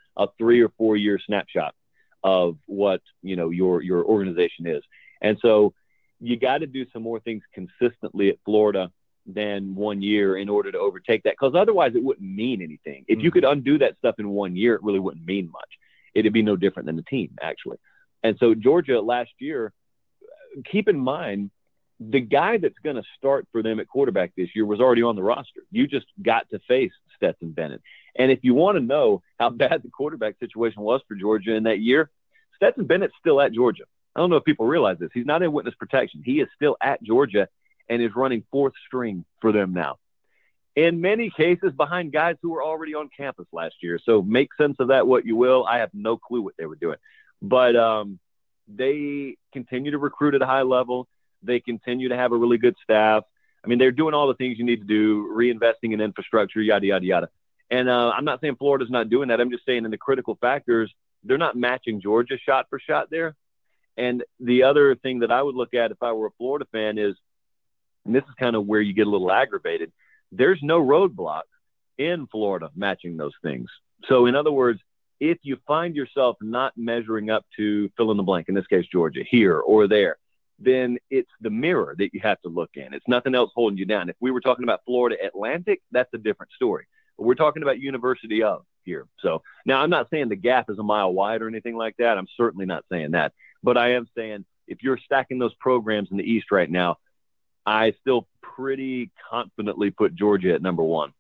a 3 or 4 year snapshot of what, your organization is. And so you got to do some more things consistently at Florida than 1 year in order to overtake that, because otherwise it wouldn't mean anything. If you could undo that stuff in 1 year, it really wouldn't mean much. It'd be no different than the team, actually. And so Georgia last year, keep in mind, the guy that's going to start for them at quarterback this year was already on the roster. You just got to face Stetson Bennett. And if you want to know how bad the quarterback situation was for Georgia in that year, Stetson Bennett's still at Georgia. I don't know if people realize this. He's not in witness protection. He is still at Georgia and is running fourth string for them now. In many cases, behind guys who were already on campus last year. So make sense of that what you will. I have no clue what they were doing. But they continue to recruit at a high level. They continue to have a really good staff. I mean, they're doing all the things you need to do, reinvesting in infrastructure, yada, yada, yada. And I'm not saying Florida's not doing that. I'm just saying in the critical factors, they're not matching Georgia shot for shot there. And the other thing that I would look at if I were a Florida fan is, and this is kind of where you get a little aggravated, there's no roadblock in Florida matching those things. So in other words, if you find yourself not measuring up to fill in the blank, in this case, Georgia, here or there, then it's the mirror that you have to look in. It's nothing else holding you down. If we were talking about Florida Atlantic, that's a different story. But we're talking about University of here. So now I'm not saying the gap is a mile wide or anything like that. I'm certainly not saying that. But I am saying if you're stacking those programs in the East right now, I still pretty confidently put Georgia at number one.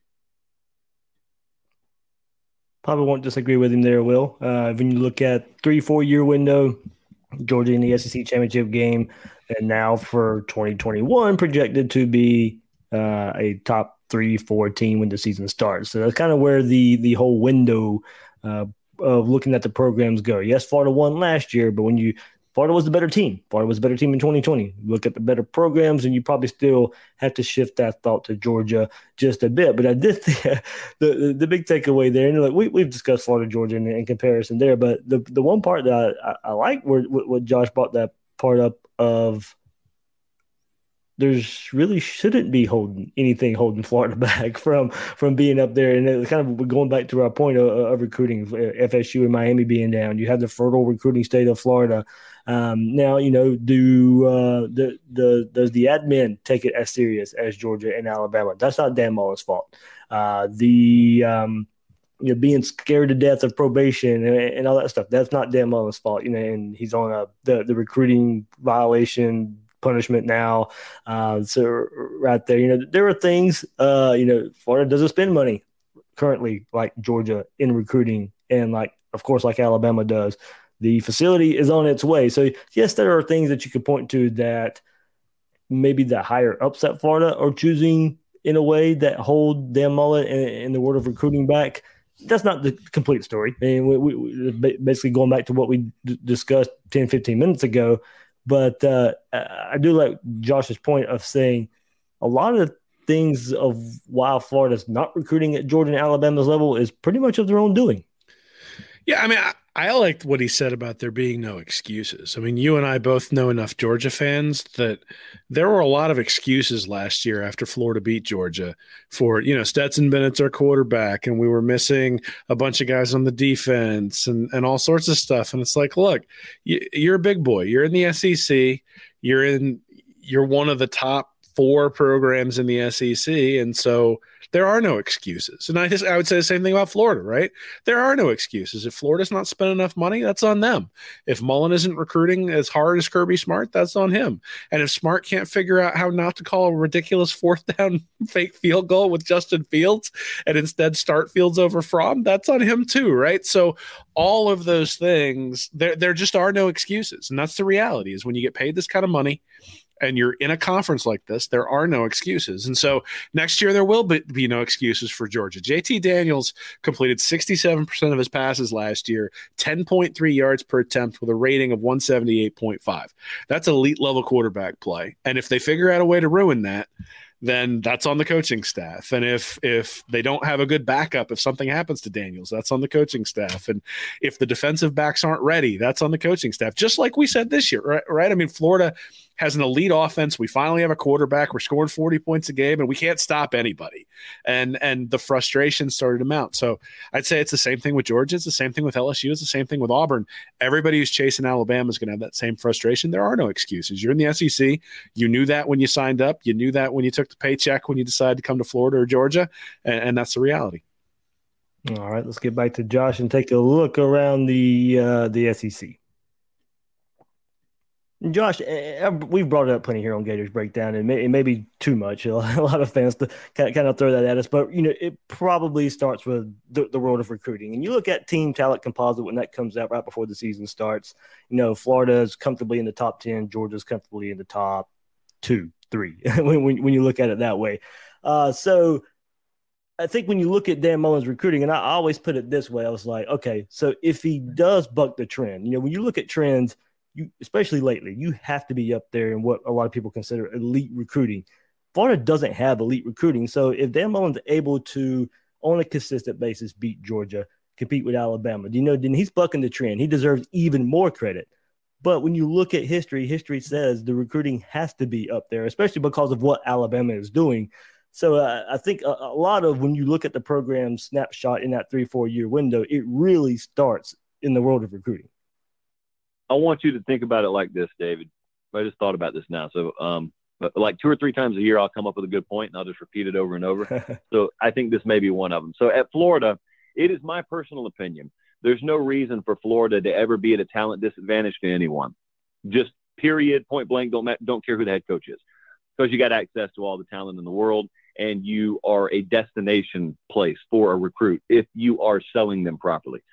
Probably won't disagree with him there, Will. When you look at 3-4 year window, Georgia in the SEC championship game, and now for 2021 projected to be a top 3-4 team when the season starts. So that's kind of where the whole window of looking at the programs go. Yes, Florida won last year, but Florida was the better team. Florida was a better team in 2020. Look at the better programs, and you probably still have to shift that thought to Georgia just a bit. But I did think the big takeaway there, and we've discussed Florida, Georgia in comparison there, but the one part that I like what Josh brought that part up of, there's really shouldn't be holding Florida back from being up there. And it's kind of going back to our point of recruiting, FSU and Miami being down. You have the fertile recruiting state of Florida. Now, does the admin take it as serious as Georgia and Alabama? That's not Dan Mullen's fault. Being scared to death of probation and all that stuff, that's not Dan Mullen's fault. And he's on the recruiting violation punishment now. So right there, there are things, Florida doesn't spend money currently like Georgia in recruiting, and of course, like Alabama does. The facility is on its way. So yes, there are things that you could point to that maybe the higher ups at Florida are choosing in a way that hold Dan Mullen in the world of recruiting back. That's not the complete story. I mean, we basically going back to what we discussed 10, 15 minutes ago. But I do like Josh's point of saying a lot of things of why Florida's not recruiting at Georgia and Alabama's level is pretty much of their own doing. Yeah, I mean, I liked what he said about there being no excuses. I mean, you and I both know enough Georgia fans that there were a lot of excuses last year after Florida beat Georgia for, Stetson Bennett's our quarterback, and we were missing a bunch of guys on the defense and all sorts of stuff. And it's like, look, you're a big boy. You're in the SEC. You're one of the top 4 programs in the SEC, and so there are no excuses. And I would say the same thing about Florida, right? There are no excuses. If Florida's not spending enough money, that's on them. If Mullen isn't recruiting as hard as Kirby Smart, that's on him. And if Smart can't figure out how not to call a ridiculous 4th down fake field goal with Justin Fields and instead start Fields over Fromm, that's on him too, right? So all of those things, there just are no excuses. And that's the reality, is when you get paid this kind of money and you're in a conference like this, there are no excuses. And so next year there will be no excuses for Georgia. JT Daniels completed 67% of his passes last year, 10.3 yards per attempt with a rating of 178.5. That's elite level quarterback play. And if they figure out a way to ruin that, then that's on the coaching staff. And if they don't have a good backup, if something happens to Daniels, that's on the coaching staff. And if the defensive backs aren't ready, that's on the coaching staff. Just like we said this year, right? I mean, Florida has an elite offense. We finally have a quarterback. We're scoring 40 points a game, and we can't stop anybody. And the frustration started to mount. So I'd say it's the same thing with Georgia. It's the same thing with LSU. It's the same thing with Auburn. Everybody who's chasing Alabama is going to have that same frustration. There are no excuses. You're in the SEC. You knew that when you signed up. You knew that when you took the paycheck when you decided to come to Florida or Georgia, and that's the reality. All right, let's get back to Josh and take a look around the SEC. Josh, we've brought it up plenty here on Gators Breakdown, and it may be too much. A lot of fans to kind of throw that at us, but it probably starts with the world of recruiting. And you look at Team Talent Composite when that comes out right before the season starts. Florida is comfortably in the top 10, Georgia's comfortably in the top 2, 3 when you look at it that way. So I think when you look at Dan Mullen's recruiting, and I always put it this way, I was like, okay, so if he does buck the trend, when you look at trends, especially lately, you have to be up there in what a lot of people consider elite recruiting. Florida doesn't have elite recruiting. So if Dan Mullen's able to, on a consistent basis, beat Georgia, compete with Alabama, then he's bucking the trend. He deserves even more credit. But when you look at history says the recruiting has to be up there, especially because of what Alabama is doing. So I think a lot of when you look at the program snapshot in that 3-4 year window, it really starts in the world of recruiting. I want you to think about it like this, David. I just thought about this now. So like 2 or 3 times a year, I'll come up with a good point, and I'll just repeat it over and over. So I think this may be one of them. So at Florida, it is my personal opinion. There's no reason for Florida to ever be at a talent disadvantage to anyone. Just period, point blank, don't care who the head coach is. Because you got access to all the talent in the world, and you are a destination place for a recruit if you are selling them properly.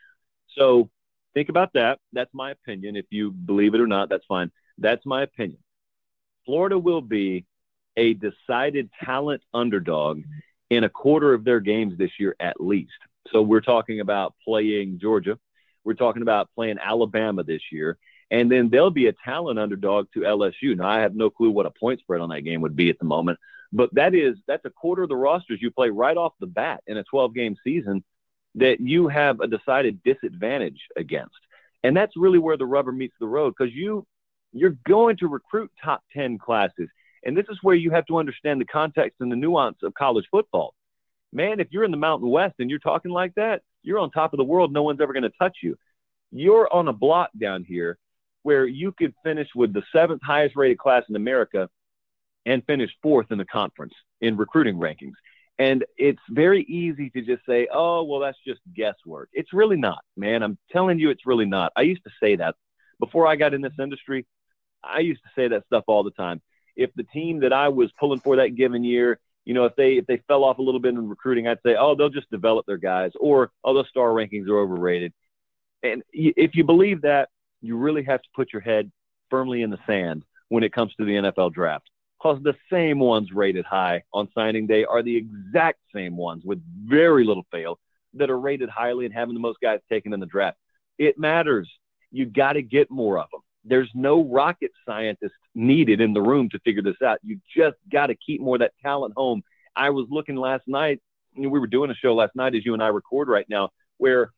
So think about that. That's my opinion. If you believe it or not, that's fine. That's my opinion. Florida will be a decided talent underdog in a quarter of their games this year at least. So we're talking about playing Georgia. We're talking about playing Alabama this year. And then they'll be a talent underdog to LSU. Now, I have no clue what a point spread on that game would be at the moment. But that's a quarter of the rosters you play right off the bat in a 12-game season that you have a decided disadvantage against. And that's really where the rubber meets the road, because you're going to recruit top 10 classes. And this is where you have to understand the context and the nuance of college football. Man, if you're in the Mountain West and you're talking like that, you're on top of the world. No one's ever going to touch you. You're on a block down here where you could finish with the 7th highest rated class in America and finish 4th in the conference in recruiting rankings. And it's very easy to just say, oh, well, that's just guesswork. It's really not, man. I'm telling you, it's really not. I used to say that before I got in this industry. I used to say that stuff all the time. If the team that I was pulling for that given year, if they fell off a little bit in recruiting, I'd say, oh, they'll just develop their guys, or, oh, those star rankings are overrated. And if you believe that, you really have to put your head firmly in the sand when it comes to the NFL draft, because the same ones rated high on signing day are the exact same ones with very little fail that are rated highly and having the most guys taken in the draft. It matters. You got to get more of them. There's no rocket scientist needed in the room to figure this out. You just got to keep more of that talent home. I was looking last night, we were doing a show last night as you and I record right now, where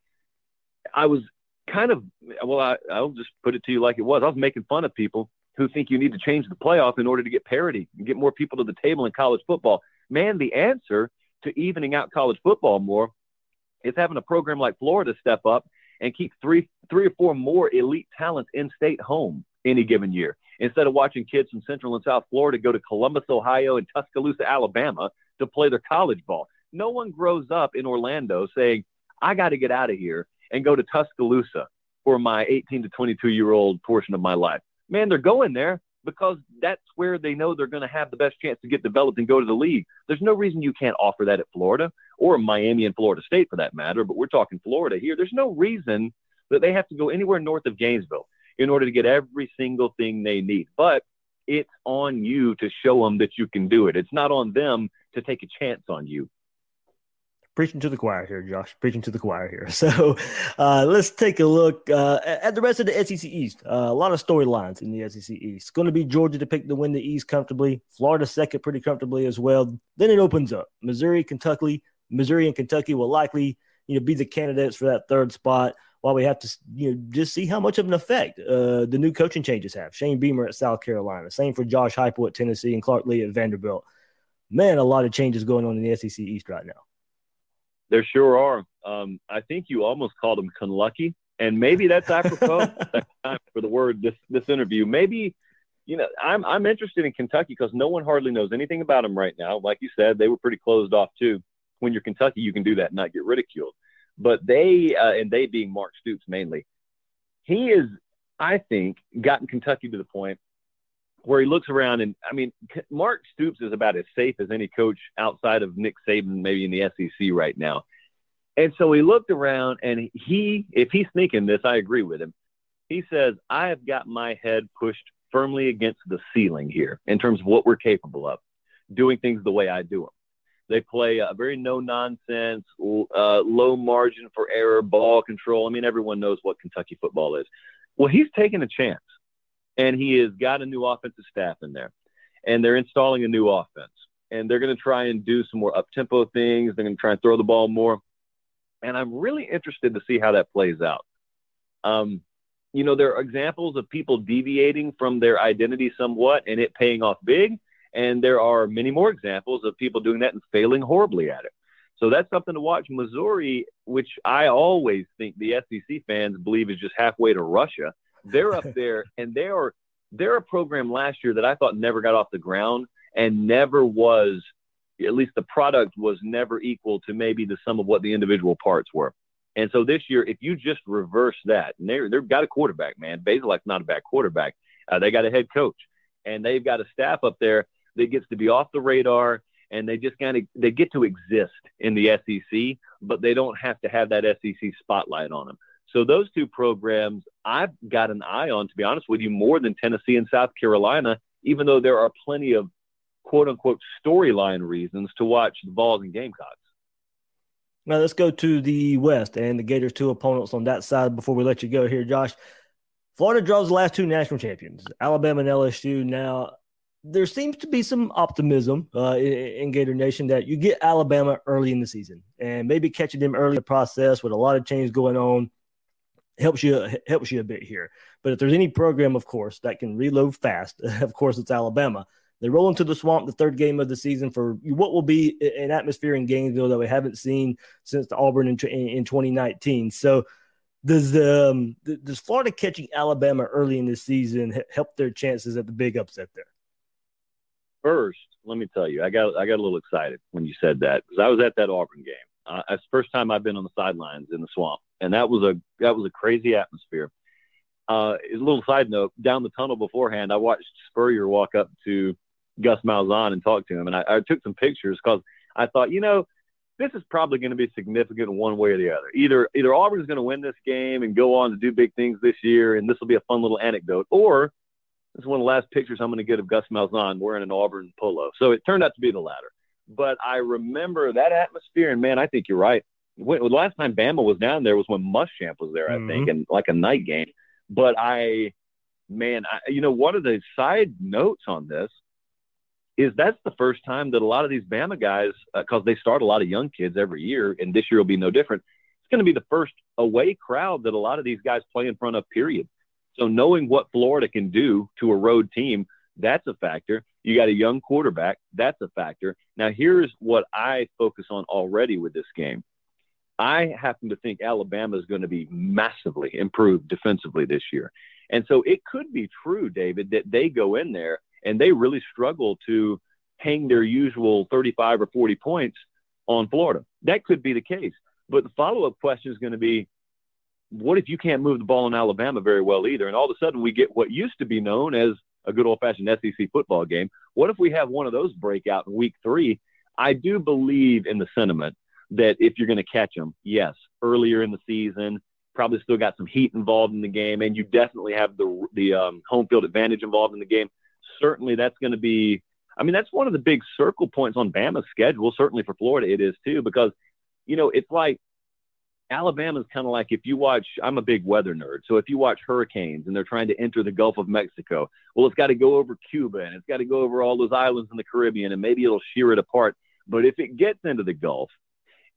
I was kind of, I'll just put it to you like it was. I was making fun of people who think you need to change the playoff in order to get parity and get more people to the table in college football. Man, the answer to evening out college football more is having a program like Florida step up and keep three or four more elite talents in state home any given year, instead of watching kids from Central and South Florida go to Columbus, Ohio, and Tuscaloosa, Alabama to play their college ball. No one grows up in Orlando saying, I got to get out of here and go to Tuscaloosa for my 18 to 22-year-old portion of my life. Man, they're going there because that's where they know they're going to have the best chance to get developed and go to the league. There's no reason you can't offer that at Florida or Miami and Florida State for that matter, but we're talking Florida here. There's no reason that they have to go anywhere north of Gainesville in order to get every single thing they need. But it's on you to show them that you can do it. It's not on them to take a chance on you. Preaching to the choir here, Josh. Preaching to the choir here. So let's take a look at the rest of the SEC East. A lot of storylines in the SEC East. It's going to be Georgia to pick to win the East comfortably. Florida second pretty comfortably as well. Then it opens up. Missouri and Kentucky will likely be the candidates for that third spot. while we have to just see how much of an effect the new coaching changes have. Shane Beamer at South Carolina, same for Josh Heupel at Tennessee and Clark Lee at Vanderbilt. Man, a lot of changes going on in the SEC East right now. There sure are. I think you almost called him Kunlucky, and maybe that's apropos for the word this interview. Maybe, I'm interested in Kentucky because no one hardly knows anything about them right now. Like you said, they were pretty closed off too. When you're Kentucky, you can do that and not get ridiculed. But they being Mark Stoops mainly, he is, I think, gotten Kentucky to the point where he looks around and, Mark Stoops is about as safe as any coach outside of Nick Saban, maybe in the SEC right now. And so he looked around and if he's sneaking this, I agree with him. He says, I have got my head pushed firmly against the ceiling here in terms of what we're capable of, doing things the way I do them. They play a very no-nonsense, low margin for error, ball control. Everyone knows what Kentucky football is. Well, he's taking a chance. And he has got a new offensive staff in there. And they're installing a new offense. And they're going to try and do some more up-tempo things. They're going to try and throw the ball more. And I'm really interested to see how that plays out. There are examples of people deviating from their identity somewhat and it paying off big. And there are many more examples of people doing that and failing horribly at it. So that's something to watch. Missouri, which I always think the SEC fans believe is just halfway to Russia, they're up there, and they're a program last year that I thought never got off the ground and never was, at least the product was never equal to maybe the sum of what the individual parts were. And so this year, if you just reverse that, and they've got a quarterback, man. Bazelak's not a bad quarterback. They got a head coach, and they've got a staff up there that gets to be off the radar, and they just they get to exist in the SEC, but they don't have to have that SEC spotlight on them. So those two programs I've got an eye on, to be honest with you, more than Tennessee and South Carolina, even though there are plenty of quote-unquote storyline reasons to watch the Vols and Gamecocks. Now let's go to the West and the Gators' two opponents on that side before we let you go here, Josh. Florida draws the last two national champions, Alabama and LSU. Now, there seems to be some optimism in Gator Nation that you get Alabama early in the season and maybe catching them early in the process with a lot of change going on. Helps you a bit here. But if there's any program, of course, that can reload fast, of course, it's Alabama. They roll into the Swamp the third game of the season for what will be an atmosphere in Gainesville that we haven't seen since the Auburn in 2019. So does Florida catching Alabama early in the season help their chances at the big upset there? First, let me tell you, I got a little excited when you said that because I was at that Auburn game. It's the first time I've been on the sidelines in the Swamp, and that was a crazy atmosphere. As a little side note, down the tunnel beforehand, I watched Spurrier walk up to Gus Malzahn and talk to him, and I took some pictures because I thought, this is probably going to be significant one way or the other. Either Auburn's going to win this game and go on to do big things this year, and this will be a fun little anecdote, or this is one of the last pictures I'm going to get of Gus Malzahn wearing an Auburn polo. So it turned out to be the latter. But I remember that atmosphere, and, man, I think you're right. The last time Bama was down there was when Muschamp was there, I think, and like a night game. But one of the side notes on this is that's the first time that a lot of these Bama guys, because they start a lot of young kids every year, and this year will be no different, it's going to be the first away crowd that a lot of these guys play in front of, period. So knowing what Florida can do to a road team, that's a factor. You got a young quarterback, that's a factor. Now, here's what I focus on already with this game. I happen to think Alabama is going to be massively improved defensively this year. And so it could be true, David, that they go in there and they really struggle to hang their usual 35 or 40 points on Florida. That could be the case. But the follow-up question is going to be, what if you can't move the ball in Alabama very well either? And all of a sudden we get what used to be known as a good old-fashioned SEC football game. What if we have one of those break out in week 3? I do believe in the sentiment that if you're going to catch them, yes, earlier in the season, probably still got some heat involved in the game, and you definitely have the home field advantage involved in the game. Certainly that's going to be – that's one of the big circle points on Bama's schedule. Certainly for Florida it is too because, it's like Alabama's kind of like if you watch – I'm a big weather nerd. So if you watch hurricanes and they're trying to enter the Gulf of Mexico, well, it's got to go over Cuba and it's got to go over all those islands in the Caribbean and maybe it'll shear it apart. But if it gets into the Gulf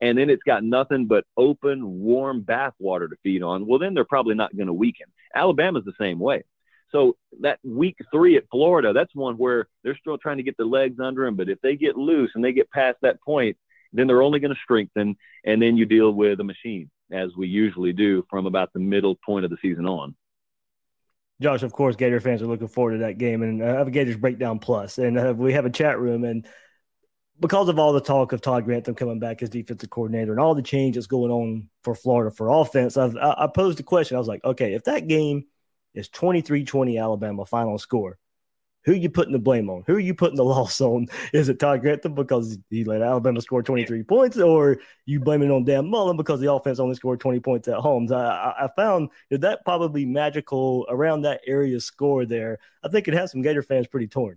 and then it's got nothing but open, warm bath water to feed on, well, then they're probably not going to weaken. Alabama's the same way. So that week 3 at Florida, that's one where they're still trying to get their legs under them. But if they get loose and they get past that point, then they're only going to strengthen, and then you deal with a machine, as we usually do from about the middle point of the season on. Josh, of course, Gator fans are looking forward to that game, and I have a Gators Breakdown Plus, and we have a chat room, and because of all the talk of Todd Grantham coming back as defensive coordinator and all the changes going on for Florida for offense, I posed a question. I was like, okay, if that game is 23-20 Alabama final score, who are you putting the blame on? Who are you putting the loss on? Is it Todd Grantham because he let Alabama score 23 points, or you blaming it on Dan Mullen because the offense only scored 20 points at home? So I found that probably magical around that area score there. I think it has some Gator fans pretty torn.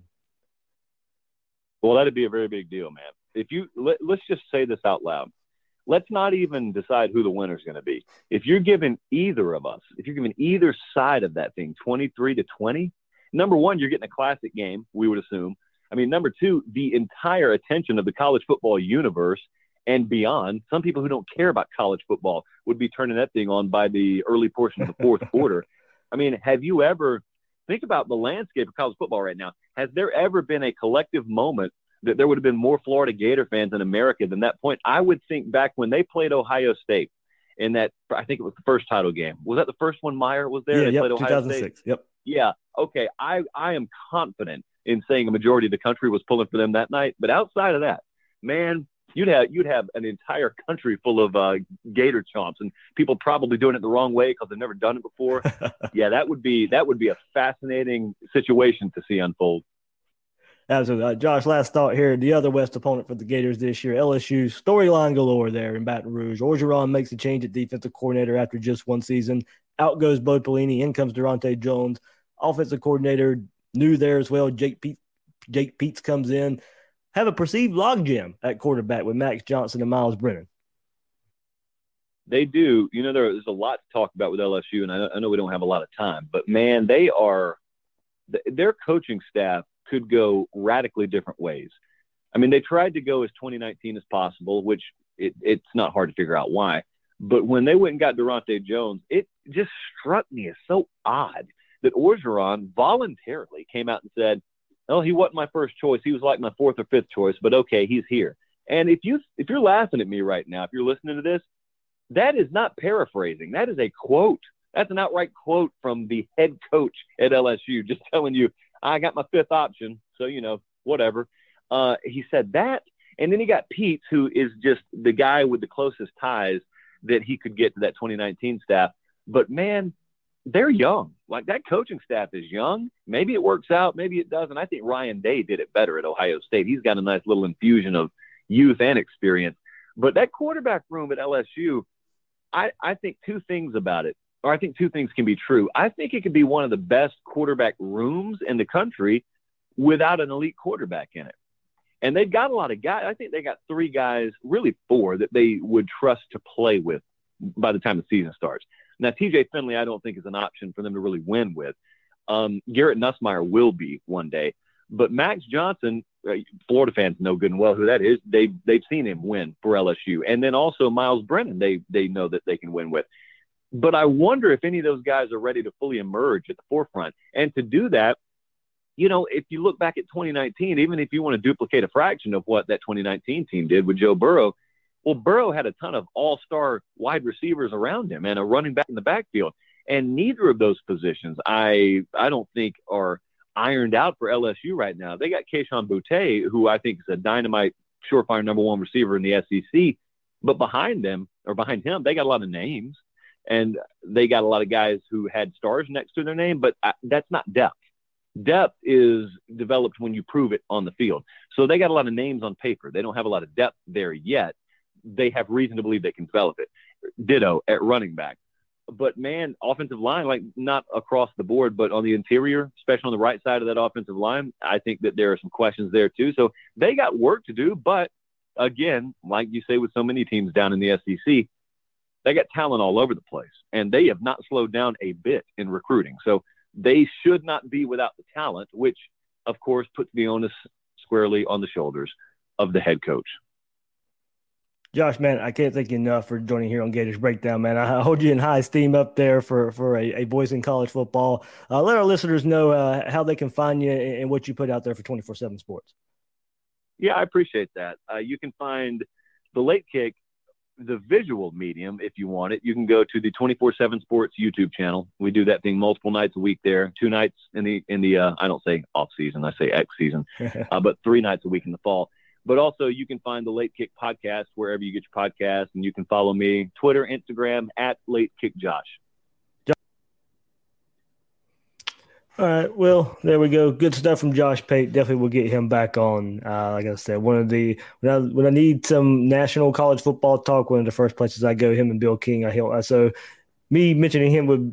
Well, that'd be a very big deal, man. If you let's just say this out loud. Let's not even decide who the winner is going to be. If you're giving either of us, if you're giving either side of that thing 23-20, number one, you're getting a classic game, we would assume. I mean, number two, the entire attention of the college football universe and beyond, some people who don't care about college football would be turning that thing on by the early portion of the fourth quarter. I mean, have you ever think about the landscape of college football right now? Has there ever been a collective moment that there would have been more Florida Gator fans in America than that point? I would think back when they played Ohio State in that, I think it was the first title game. Was that the first one Meyer was there? Yeah, played Ohio 2006. State? Yep. Yeah. Okay. I am confident in saying a majority of the country was pulling for them that night. But outside of that, man, you'd have an entire country full of Gator chomps, and people probably doing it the wrong way because they've never done it before. Yeah, that would be a fascinating situation to see unfold. Absolutely. Josh, last thought here. The other West opponent for the Gators this year, LSU, storyline galore there in Baton Rouge. Orgeron makes a change at defensive coordinator after just one season. Out goes Bo Pelini. In comes Durante Jones. Offensive coordinator new there as well. Jake Peets comes in. Have a perceived logjam at quarterback with Max Johnson and Miles Brennan. They do. You know, there's a lot to talk about with LSU, and I know we don't have a lot of time. But, man, their coaching staff could go radically different ways. I mean, they tried to go as 2019 as possible, which it's not hard to figure out why. But when they went and got Durante Jones, it just struck me as so odd that Orgeron voluntarily came out and said, "Oh, he wasn't my first choice. He was like my fourth or fifth choice, but okay, he's here." And if you're laughing at me right now, if you're listening to this, that is not paraphrasing. That is a quote. That's an outright quote from the head coach at LSU, just telling you, "I got my fifth option, so, whatever." He said that, and then he got Peets, who is just the guy with the closest ties that he could get to that 2019 staff. But, man, they're young. Like, that coaching staff is young. Maybe it works out. Maybe it doesn't. I think Ryan Day did it better at Ohio State. He's got a nice little infusion of youth and experience. But that quarterback room at LSU, I think two things about it. Or I think two things can be true. I think it could be one of the best quarterback rooms in the country without an elite quarterback in it. And they've got a lot of guys. I think they got 3 guys, really 4, that they would trust to play with by the time the season starts. Now, TJ Finley, I don't think is an option for them to really win with. Garrett Nussmeier will be one day. But Max Johnson, Florida fans know good and well who that is. They've seen him win for LSU. And then also Miles Brennan, they know that they can win with. But I wonder if any of those guys are ready to fully emerge at the forefront. And to do that, if you look back at 2019, even if you want to duplicate a fraction of what that 2019 team did with Joe Burrow, well, Burrow had a ton of all-star wide receivers around him and a running back in the backfield. And neither of those positions I don't think are ironed out for LSU right now. They got Kayshon Boutte, who I think is a dynamite, surefire number 1 receiver in the SEC. But behind him, they got a lot of names. And they got a lot of guys who had stars next to their name, but that's not depth. Depth is developed when you prove it on the field. So they got a lot of names on paper. They don't have a lot of depth there yet. They have reason to believe they can develop it. Ditto at running back. But, man, offensive line, like not across the board, but on the interior, especially on the right side of that offensive line, I think that there are some questions there too. So they got work to do. But, again, like you say with so many teams down in the SEC, they got talent all over the place, and they have not slowed down a bit in recruiting. So they should not be without the talent, which, of course, puts the onus squarely on the shoulders of the head coach. Josh, man, I can't thank you enough for joining here on Gators Breakdown, man. I hold you in high esteem up there for a voice in college football. Let our listeners know how they can find you and what you put out there for 24/7 Sports. Yeah, I appreciate that. You can find the Late Kick, the visual medium, if you want it. You can go to the 24/7 Sports YouTube channel. We do that thing multiple nights a week there. 2 nights in the I don't say off season, I say X season, but 3 nights a week in the fall. But also, you can find the Late Kick podcast wherever you get your podcasts, and you can follow me, Twitter, Instagram, at Late Kick Josh. All right, well, there we go. Good stuff from Josh Pate. Definitely will get him back on. Like I said, when I need some national college football talk, one of the first places I go, him and Bill King. So me mentioning him would,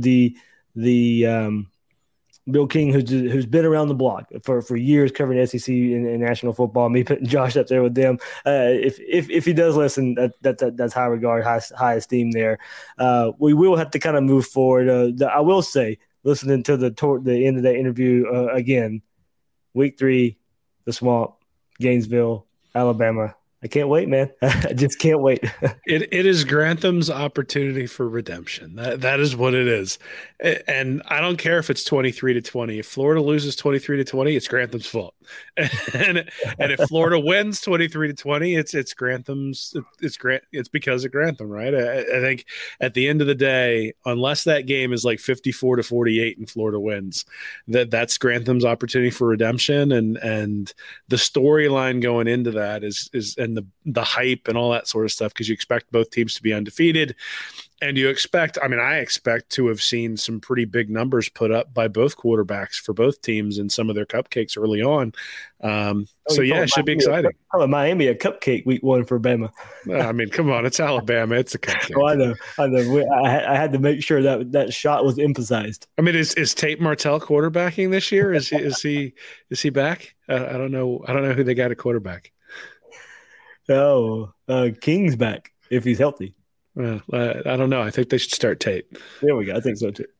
the Bill King, who's been around the block for years covering SEC and national football. Me putting Josh up there with them. If he does listen, that's high regard, high esteem there. We will have to kind of move forward. I will say, listening to the end of that interview again, week 3, the Swamp, Gainesville, Alabama. I can't wait, man. I just can't wait. It is Grantham's opportunity for redemption. That is what it is. And I don't care if it's 23-20. If Florida loses 23-20, it's Grantham's fault. And if Florida wins 23-20, it's Grantham's. It's because of Grantham, right? I think at the end of the day, unless that game is like 54-48 and Florida wins, that's Grantham's opportunity for redemption. And the storyline going into that is and the hype and all that sort of stuff, because you expect both teams to be undefeated, and I expect to have seen some pretty big numbers put up by both quarterbacks for both teams in some of their cupcakes early on. It should be exciting. Miami a cupcake week 1 for Bama. I mean, come on, it's Alabama. It's a cupcake. Oh, I know. I had to make sure that shot was emphasized. I mean, is Tate Martell quarterbacking this year? Is he back? I don't know. I don't know who they got at quarterback. Oh, King's back if he's healthy. I don't know. I think they should start Tate. There we go. I think so too.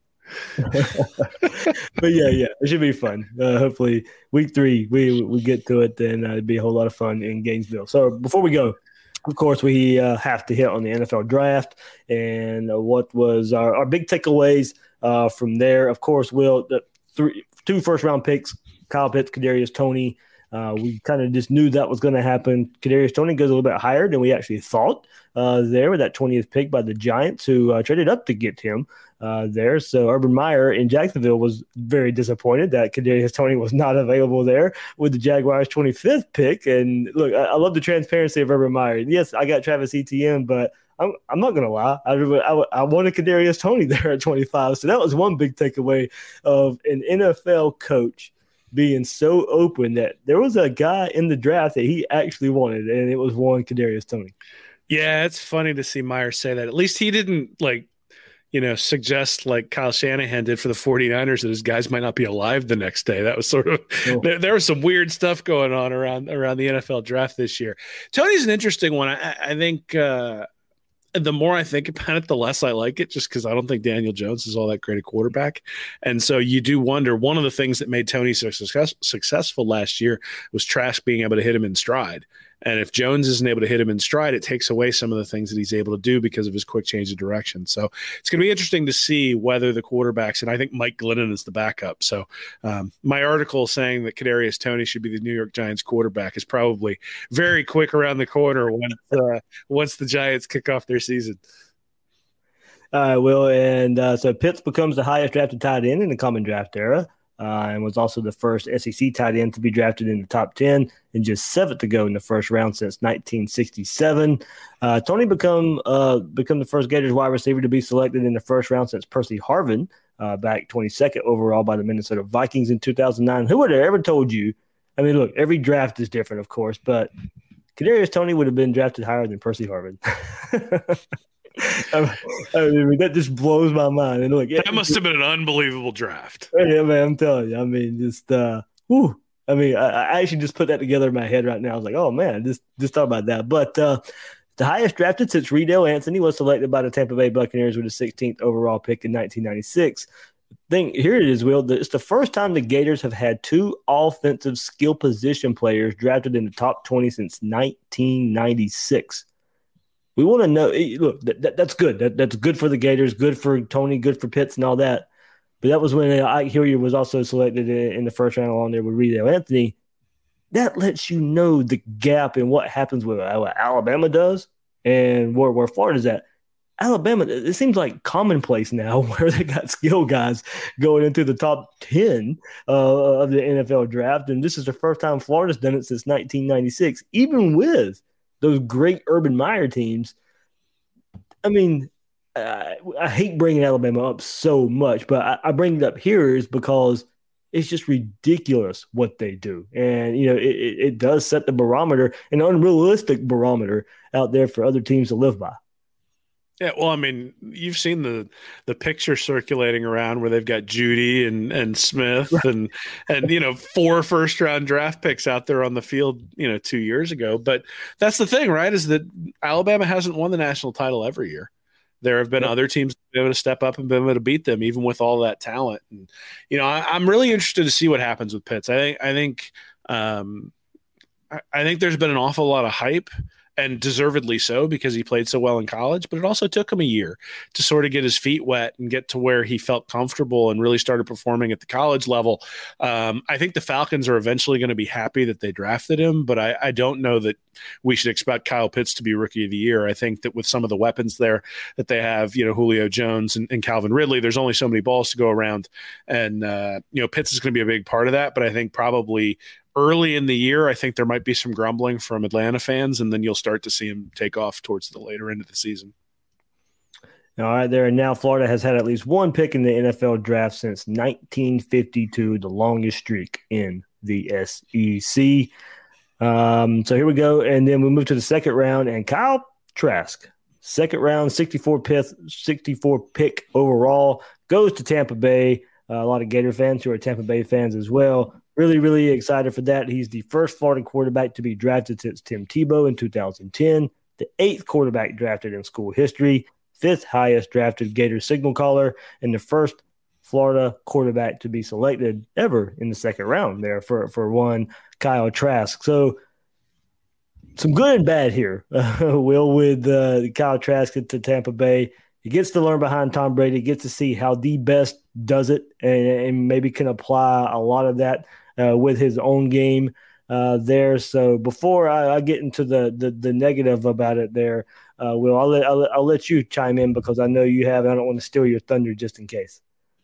But yeah, it should be fun. Hopefully, week 3 we get to it, then it'd be a whole lot of fun in Gainesville. So before we go, of course, we have to hit on the NFL draft and what was our big takeaways from there. Of course, the 2 first-round picks, Kyle Pitts, Kadarius Toney. We kind of just knew that was going to happen. Kadarius Toney goes a little bit higher than we actually thought there with that 20th pick by the Giants, who traded up to get him there. So Urban Meyer in Jacksonville was very disappointed that Kadarius Toney was not available there with the Jaguars' 25th pick. And look, I love the transparency of Urban Meyer. Yes, I got Travis Etienne, but I'm not going to lie. I wanted Kadarius Toney there at 25. So that was one big takeaway of an NFL coach being so open that there was a guy in the draft that he actually wanted, and it was one Kadarius Toney. Yeah, it's funny to see Meyer say that. At least he didn't suggest like Kyle Shanahan did for the 49ers that his guys might not be alive the next day. That was sort of there was some weird stuff going on around the NFL draft this year. Toney's an interesting one. I think the more I think about it, the less I like it, just because I don't think Daniel Jones is all that great a quarterback. And so you do wonder, one of the things that made Toney so successful last year was Trask being able to hit him in stride. And if Jones isn't able to hit him in stride, it takes away some of the things that he's able to do because of his quick change of direction. So it's going to be interesting to see whether the quarterbacks, and I think Mike Glennon is the backup. So my article saying that Kadarius Toney should be the New York Giants quarterback is probably very quick around the corner once the Giants kick off their season. So Pitts becomes the highest drafted tight end in the common draft era. And was also the first SEC tight end to be drafted in the top 10 and just 7th to go in the first round since 1967. Toney become the first Gators wide receiver to be selected in the first round since Percy Harvin, back 22nd overall by the Minnesota Vikings in 2009. Who would have ever told you? I mean, look, every draft is different, of course, but Kadarius Toney would have been drafted higher than Percy Harvin. I mean, that just blows my mind. And look, that must have been an unbelievable draft. Yeah, man, I'm telling you. I mean, just whew. I mean, I actually just put that together in my head right now. I was like, oh man, just thought about that. But the highest drafted since Riedel Anthony was selected by the Tampa Bay Buccaneers with the 16th overall pick in 1996. Here it is, Will. It's the first time the Gators have had 2 offensive skill position players drafted in the top 20 since 1996. We want to know. Look, that's good. That's good for the Gators, good for Tony, good for Pitts, and all that. But that was when Ike Hilliard was also selected in the first round along there with Reed Anthony. That lets you know the gap in what happens with what Alabama does and where Florida's at. Alabama, it seems like commonplace now where they got skill guys going into the top 10 of the NFL draft. And this is the first time Florida's done it since 1996, even with those great Urban Meyer teams. I mean, I hate bringing Alabama up so much, but I bring it up here is because it's just ridiculous what they do. And, it does set the barometer, an unrealistic barometer out there for other teams to live by. Yeah, well, I mean, you've seen the picture circulating around where they've got Judy and Smith and 4 first-round draft picks out there on the field, 2 years ago. But that's the thing, right, is that Alabama hasn't won the national title every year. There have been other teams that have been able to step up and been able to beat them, even with all that talent. And I'm really interested to see what happens with Pitts. I think there's been an awful lot of hype, and deservedly so, because he played so well in college, but it also took him a year to sort of get his feet wet and get to where he felt comfortable and really started performing at the college level. I think the Falcons are eventually going to be happy that they drafted him, but I don't know that we should expect Kyle Pitts to be Rookie of the Year. I think that with some of the weapons there that they have, Julio Jones and Calvin Ridley, there's only so many balls to go around. And, Pitts is going to be a big part of that, but I think probably early in the year, I think there might be some grumbling from Atlanta fans, and then you'll start to see him take off towards the later end of the season. All right, there. And now Florida has had at least one pick in the NFL draft since 1952, the longest streak in the SEC. So here we go. And then we move to the second round, and Kyle Trask, second round, 64 pick overall, goes to Tampa Bay. A lot of Gator fans who are Tampa Bay fans as well. Really, really excited for that. He's the first Florida quarterback to be drafted since Tim Tebow in 2010, the 8th quarterback drafted in school history, 5th highest drafted Gator signal caller, and the first Florida quarterback to be selected ever in the second round there for one Kyle Trask. So some good and bad here, Will, with Kyle Trask to Tampa Bay. He gets to learn behind Tom Brady, gets to see how the best does it, and maybe can apply a lot of that with his own game there. So before I get into the negative about it there, Will, I'll let you chime in because I know you have. I don't want to steal your thunder just in case.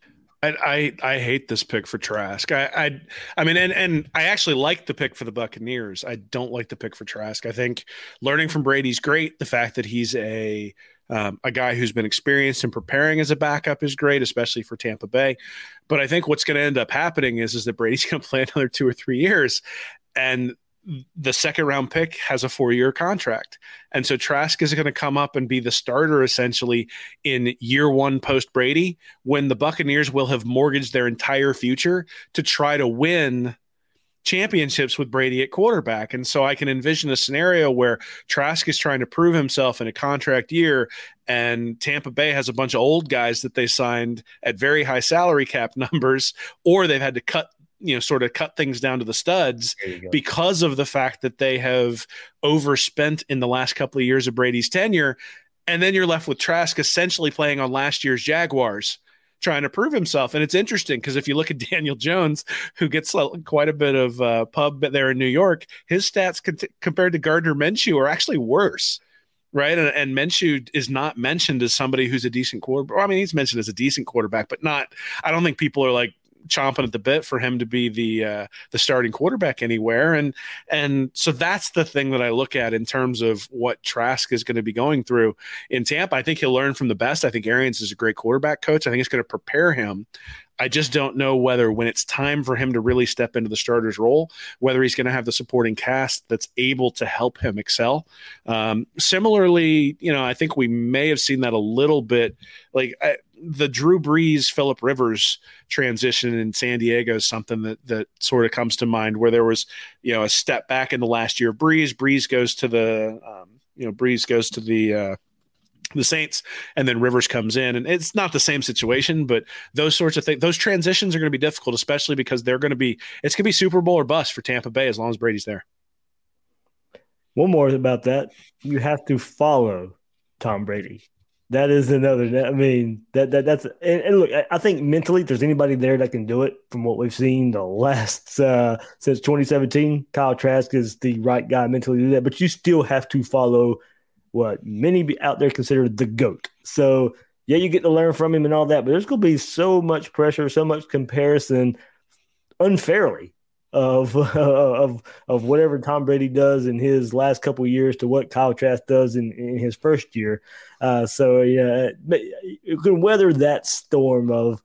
I hate this pick for Trask. I mean, and I actually like the pick for the Buccaneers. I don't like the pick for Trask. I think learning from Brady's great. The fact that he's a guy who's been experienced and preparing as a backup is great, especially for Tampa Bay. But I think what's going to end up happening is that Brady's going to play another 2 or 3 years, and the second round pick has a 4-year contract. And so Trask is going to come up and be the starter essentially in year 1 post Brady, when the Buccaneers will have mortgaged their entire future to try to win championships with Brady at quarterback. And so I can envision a scenario where Trask is trying to prove himself in a contract year, and Tampa Bay has a bunch of old guys that they signed at very high salary cap numbers, or they've had to cut things down to the studs because of the fact that they have overspent in the last couple of years of Brady's tenure. And then you're left with Trask essentially playing on last year's Jaguars, trying to prove himself. And it's interesting because if you look at Daniel Jones, who gets quite a bit of pub there in New York, his stats compared to Gardner Minshew are actually worse, right? And Minshew is not mentioned as somebody who's a decent quarterback. I mean, he's mentioned as a decent quarterback, but not – I don't think people are like chomping at the bit for him to be the starting quarterback anywhere. And so that's the thing that I look at in terms of what Trask is going to be going through in Tampa. I think he'll learn from the best. I think Arians is a great quarterback coach. I think it's going to prepare him. I just don't know whether when it's time for him to really step into the starter's role, whether he's going to have the supporting cast that's able to help him excel. Similarly, I think we may have seen that a little bit, the Drew Brees, Phillip Rivers transition in San Diego is something that sort of comes to mind, where there was, a step back in the last year of Brees. Brees goes to the Saints, and then Rivers comes in, and it's not the same situation, but those sorts of things, those transitions are going to be difficult, especially because it's going to be Super Bowl or bust for Tampa Bay as long as Brady's there. One more about that. You have to follow Tom Brady. That is another. I mean, that's and look, I think mentally, if there's anybody there that can do it from what we've seen the last since 2017, Kyle Trask is the right guy mentally to do that. But you still have to follow what many out there consider the GOAT. So yeah, you get to learn from him and all that, but there's going to be so much pressure, so much comparison unfairly of whatever Tom Brady does in his last couple of years to what Kyle Trask does in his first year. So yeah, you can weather that storm of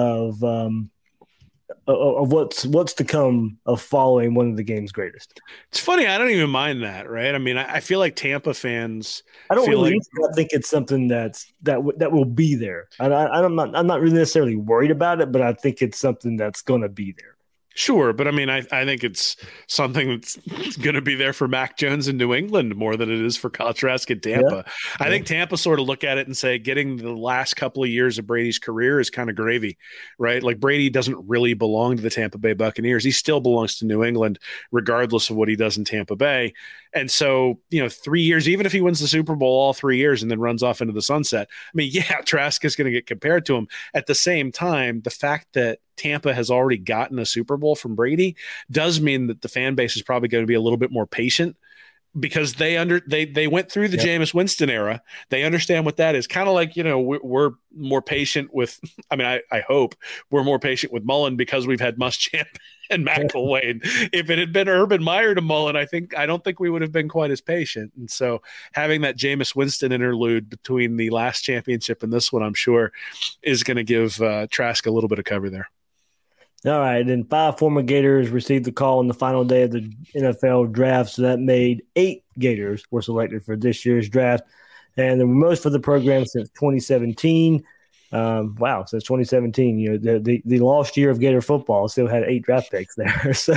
what's to come of following one of the game's greatest. It's funny. I don't even mind that, right? I mean, I feel like Tampa fans. I don't really. I think it's something that will be there. I'm not really necessarily worried about it, but I think it's something that's going to be there. Sure, but I mean, I think it's something that's going to be there for Mac Jones in New England more than it is for Kyle Trask at Tampa. Yeah. I think Tampa sort of look at it and say getting the last couple of years of Brady's career is kind of gravy, right? Like Brady doesn't really belong to the Tampa Bay Buccaneers. He still belongs to New England, regardless of what he does in Tampa Bay. And so, 3 years, even if he wins the Super Bowl all 3 years and then runs off into the sunset, I mean, yeah, Trask is going to get compared to him. At the same time, the fact that Tampa has already gotten a Super Bowl from Brady does mean that the fan base is probably going to be a little bit more patient because they went through the Jameis Winston era. They understand what that is. Kind of like, we're more patient with, I mean, I hope we're more patient with Mullen because we've had Muschamp and McElwain. If it had been Urban Meyer to Mullen, I don't think we would have been quite as patient. And so having that Jameis Winston interlude between the last championship and this one, I'm sure is going to give Trask a little bit of cover there. All right, and 5 former Gators received the call on the final day of the NFL draft, so that made 8 Gators were selected for this year's draft, and the most for the program since 2017. Wow, since 2017, the lost year of Gator football still had 8 draft picks there. So,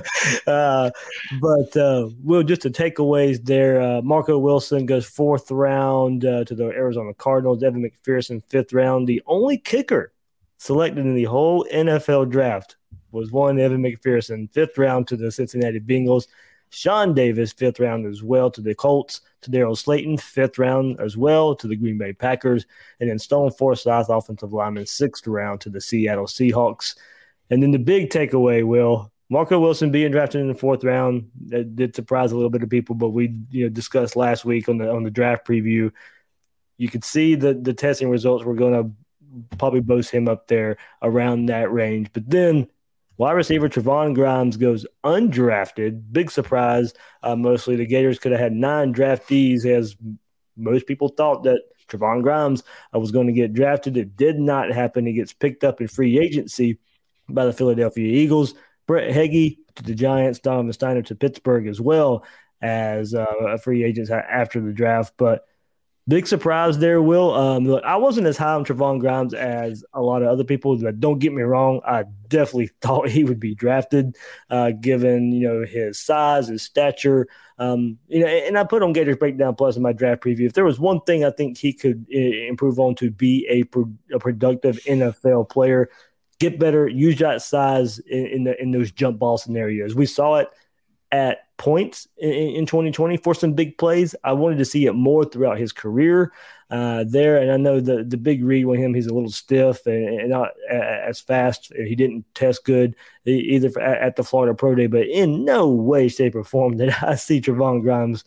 Will, just the takeaways there. Marco Wilson goes 4th round to the Arizona Cardinals. Evan McPherson 5th round. The only kicker selected in the whole NFL draft was one Evan McPherson, 5th round to the Cincinnati Bengals. Sean Davis, 5th round as well to the Colts. To Daryl Slayton, 5th round as well to the Green Bay Packers. And then Stone Forsythe, offensive lineman, 6th round to the Seattle Seahawks. And then the big takeaway, Will, Marco Wilson being drafted in the 4th round, that did surprise a little bit of people, but we discussed last week on the draft preview. You could see the testing results were going to probably boast him up there around that range. But then wide receiver Trevon Grimes goes undrafted. Big surprise. Mostly the Gators could have had 9 draftees, as most people thought that Trevon Grimes was going to get drafted. It did not happen. He gets picked up in free agency by the Philadelphia Eagles. Brett Heggie to the Giants, Donovan Steiner to Pittsburgh as well as a free agent after the draft. But big surprise there, Will. Look, I wasn't as high on Trevon Grimes as a lot of other people, but don't get me wrong, I definitely thought he would be drafted, given his size, his stature. And I put on Gators Breakdown Plus in my draft preview. If there was one thing I think he could improve on to be a productive NFL player, get better, use that size in those jump ball scenarios. We saw it at points in 2020 for some big plays. I wanted to see it more throughout his career there. And I know the big read with him, he's a little stiff and not as fast. He didn't test good either at the Florida Pro Day, but in no way, shape, or form did I see Trevon Grimes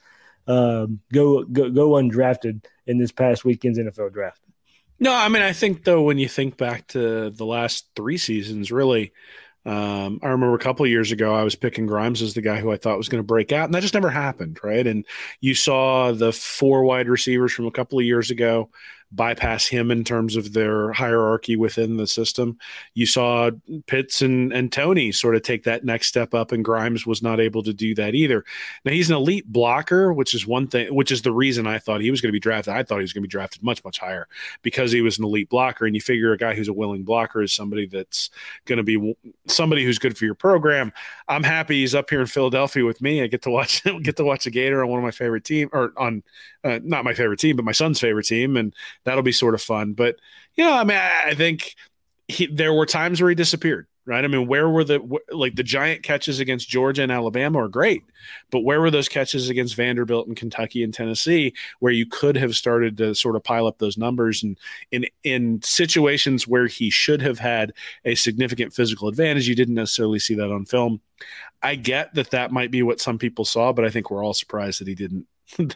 go undrafted in this past weekend's NFL draft. No, I mean, I think, though, when you think back to the last 3 seasons, really, I remember a couple of years ago, I was picking Grimes as the guy who I thought was going to break out, and that just never happened, right? And you saw the 4 wide receivers from a couple of years ago bypass him in terms of their hierarchy within the system. You saw Pitts and Tony sort of take that next step up, and Grimes was not able to do that either. Now, he's an elite blocker, which is one thing, which is the reason I thought he was going to be drafted. I thought he was going to be drafted much, much higher because he was an elite blocker, and you figure a guy who's a willing blocker is somebody that's going to be somebody who's good for your program. I'm happy he's up here in Philadelphia with me. I get to watch a Gator on one of my favorite team, or on not my favorite team, but my son's favorite team, and that'll be sort of fun. But I mean, I think there were times where he disappeared, right? I mean, where were the giant catches against Georgia and Alabama are great, but where were those catches against Vanderbilt and Kentucky and Tennessee where you could have started to sort of pile up those numbers? And in situations where he should have had a significant physical advantage, you didn't necessarily see that on film. I get that might be what some people saw, but I think we're all surprised that he didn't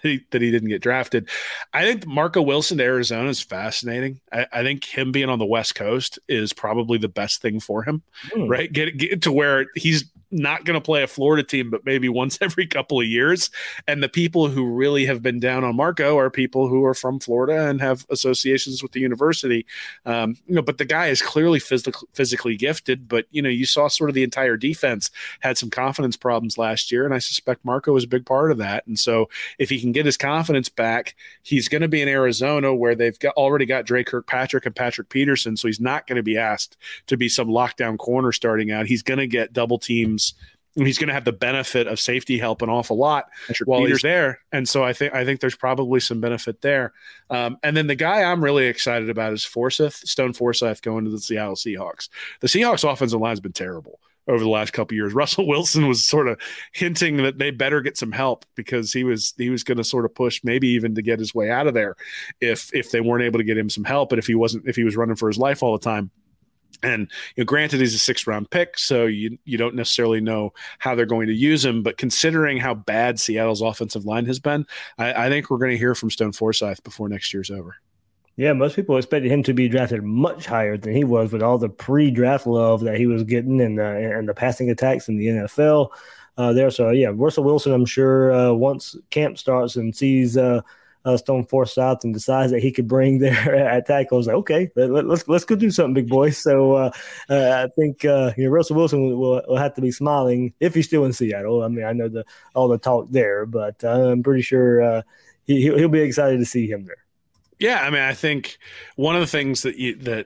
get drafted. I think Marco Wilson to Arizona is fascinating. I think him being on the West Coast is probably the best thing for him, right? Get to where he's not going to play a Florida team, but maybe once every couple of years. And the people who really have been down on Marco are people who are from Florida and have associations with the university. But the guy is clearly physically gifted, but you saw sort of the entire defense had some confidence problems last year. And I suspect Marco was a big part of that. And so if he can get his confidence back, he's going to be in Arizona where they've already got Dre Kirkpatrick and Patrick Peterson. So he's not going to be asked to be some lockdown corner starting out. He's going to get double teams. He's going to have the benefit of safety help an awful lot while he's there. And so I think there's probably some benefit there. And then the guy I'm really excited about is Stone Forsythe going to the Seattle Seahawks. The Seahawks offensive line has been terrible over the last couple of years. Russell Wilson was sort of hinting that they better get some help because he was going to sort of push maybe even to get his way out of there if they weren't able to get him some help. And if he was running for his life all the time. And granted, he's a 6th-round pick, so you don't necessarily know how they're going to use him. But considering how bad Seattle's offensive line has been, I think we're going to hear from Stone Forsythe before next year's over. Yeah, most people expected him to be drafted much higher than he was with all the pre-draft love that he was getting and the passing attacks in the NFL there. So, yeah, Russell Wilson, I'm sure, once camp starts and sees Stone Forsythe and decides that he could bring there at tackle, like, okay, let's go do something, big boy. So I think Russell Wilson will have to be smiling if he's still in Seattle. I mean, I know all the talk there, but I'm pretty sure he'll be excited to see him there. Yeah, I mean, I think one of the things that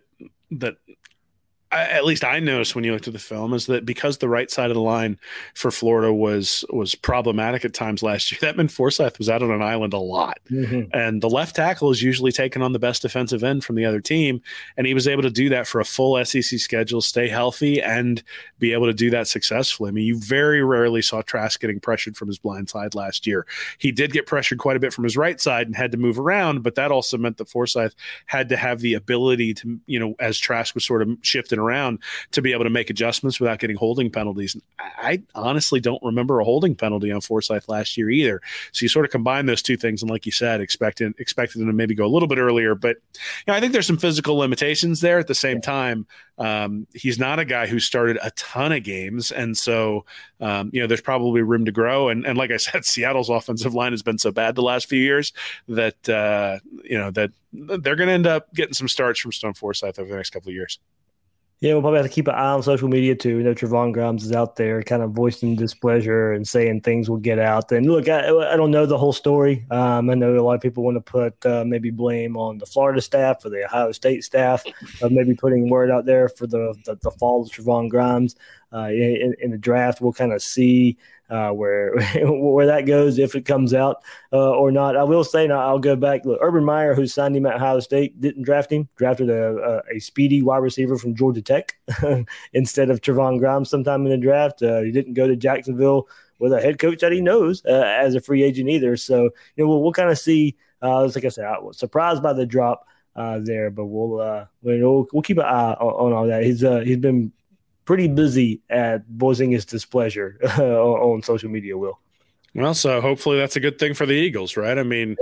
at least I noticed when you looked at the film is that because the right side of the line for Florida was problematic at times last year, that meant Forsythe was out on an island a lot. Mm-hmm. And the left tackle is usually taking on the best defensive end from the other team. And he was able to do that for a full SEC schedule, stay healthy, and be able to do that successfully. I mean, you very rarely saw Trask getting pressured from his blind side last year. He did get pressured quite a bit from his right side and had to move around, but that also meant that Forsythe had to have the ability to, as Trask was sort of shifting around, to be able to make adjustments without getting holding penalties. I honestly don't remember a holding penalty on Forsythe last year either. So you sort of combine those two things, and like you said, expected him to maybe go a little bit earlier. But I think there's some physical limitations there. At the same time, he's not a guy who started a ton of games, and so there's probably room to grow. And like I said, Seattle's offensive line has been so bad the last few years that that they're going to end up getting some starts from Stone Forsythe over the next couple of years. Yeah, we'll probably have to keep an eye on social media too. Trevon Grimes is out there kind of voicing displeasure and saying things will get out. And look, I don't know the whole story. I know a lot of people want to put maybe blame on the Florida staff or the Ohio State staff, maybe putting word out there for the fall of Trevon Grimes in the draft. We'll kind of see where that goes, if it comes out or not. I will say, now I'll go back. Look, Urban Meyer, who signed him at Ohio State, didn't draft him. Drafted a speedy wide receiver from Georgia Tech instead of Trevon Grimes sometime in the draft. He didn't go to Jacksonville with a head coach that he knows as a free agent either. So we'll kind of see. Like I said, I was surprised by the drop there, but we'll keep an eye on all that. He's been pretty busy at voicing his displeasure on social media, Will. Well, so hopefully that's a good thing for the Eagles, right? I mean,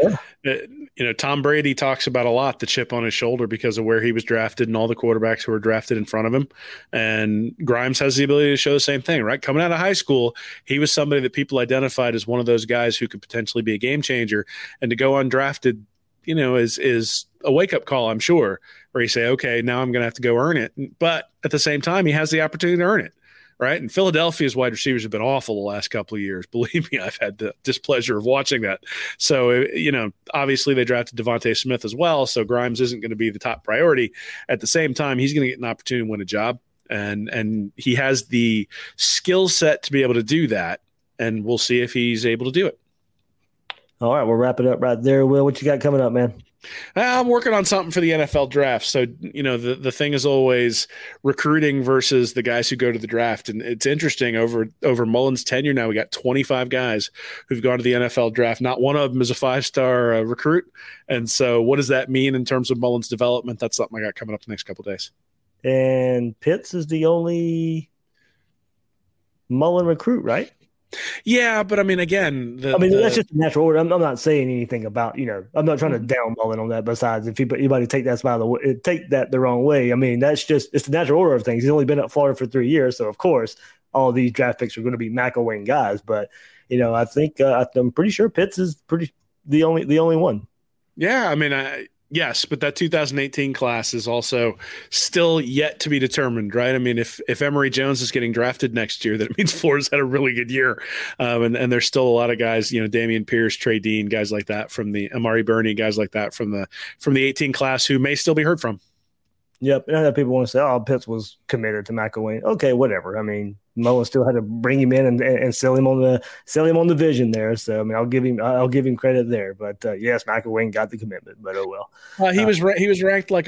Tom Brady talks about a lot the chip on his shoulder because of where he was drafted and all the quarterbacks who were drafted in front of him. And Grimes has the ability to show the same thing, right? Coming out of high school, he was somebody that people identified as one of those guys who could potentially be a game changer. And to go undrafted, is a wake-up call, I'm sure, where you say, okay, now I'm going to have to go earn it. But at the same time, he has the opportunity to earn it, right? And Philadelphia's wide receivers have been awful the last couple of years. Believe me, I've had the displeasure of watching that. So, obviously they drafted Devontae Smith as well, so Grimes isn't going to be the top priority. At the same time, he's going to get an opportunity to win a job, and he has the skill set to be able to do that, and we'll see if he's able to do it. All right, we'll wrap it up right there. Will, what you got coming up, man? I'm working on something for the NFL draft. So, the thing is always recruiting versus the guys who go to the draft. And it's interesting over Mullen's tenure now, we got 25 guys who've gone to the NFL draft. Not one of them is a 5-star recruit. And so what does that mean in terms of Mullen's development? That's something I got coming up the next couple of days. And Pitts is the only Mullen recruit, right? Yeah, but I mean, again, that's just a natural order. I'm not saying anything about, I'm not trying to down Mullen on that. Besides, if anybody take that the wrong way, I mean, it's the natural order of things. He's only been at Florida for 3 years, so of course, all of these draft picks are going to be McElwain guys. But I think I'm pretty sure Pitts is the only one. Yeah, I mean, yes, but that 2018 class is also still yet to be determined, right? I mean, if Emory Jones is getting drafted next year, then it means Florida's had a really good year. And there's still a lot of guys, Dameon Pierce, Trey Dean, guys like that from the Amari Burney, guys like that from the 18 class who may still be heard from. Yep. And I know people want to say, oh, Pitts was committed to McElwain. Okay, whatever. I mean, Mullen still had to bring him in and sell him on the vision there. So I mean, I'll give him credit there. But yes, McElwain got the commitment. But oh well. He was ranked like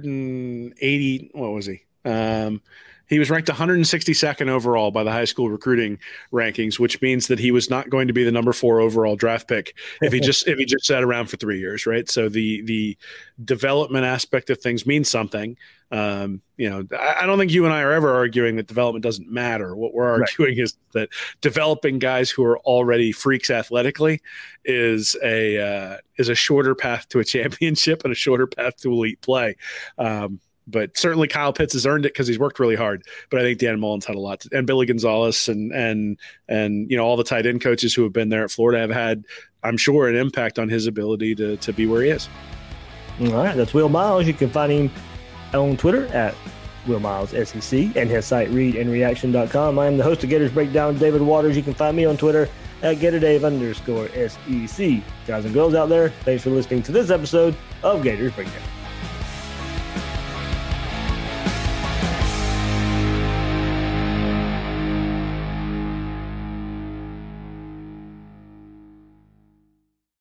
180. What was he? He was ranked 162nd overall by the high school recruiting rankings, which means that he was not going to be the number 4 overall draft pick if he just sat around for 3 years, right? So the development aspect of things means something. I don't think you and I are ever arguing that development doesn't matter. What we're arguing is that developing guys who are already freaks athletically is a shorter path to a championship and a shorter path to elite play. But certainly Kyle Pitts has earned it because he's worked really hard. But I think Dan Mullen's had a lot and Billy Gonzalez and all the tight end coaches who have been there at Florida have had, I'm sure, an impact on his ability to be where he is. All right, that's Will Miles. You can find him on Twitter at Will Miles SEC and his site readandreaction.com. I am the host of Gators Breakdown, David Waters. You can find me on Twitter at GatorDave_SEC. Guys and girls out there, thanks for listening to this episode of Gators Breakdown.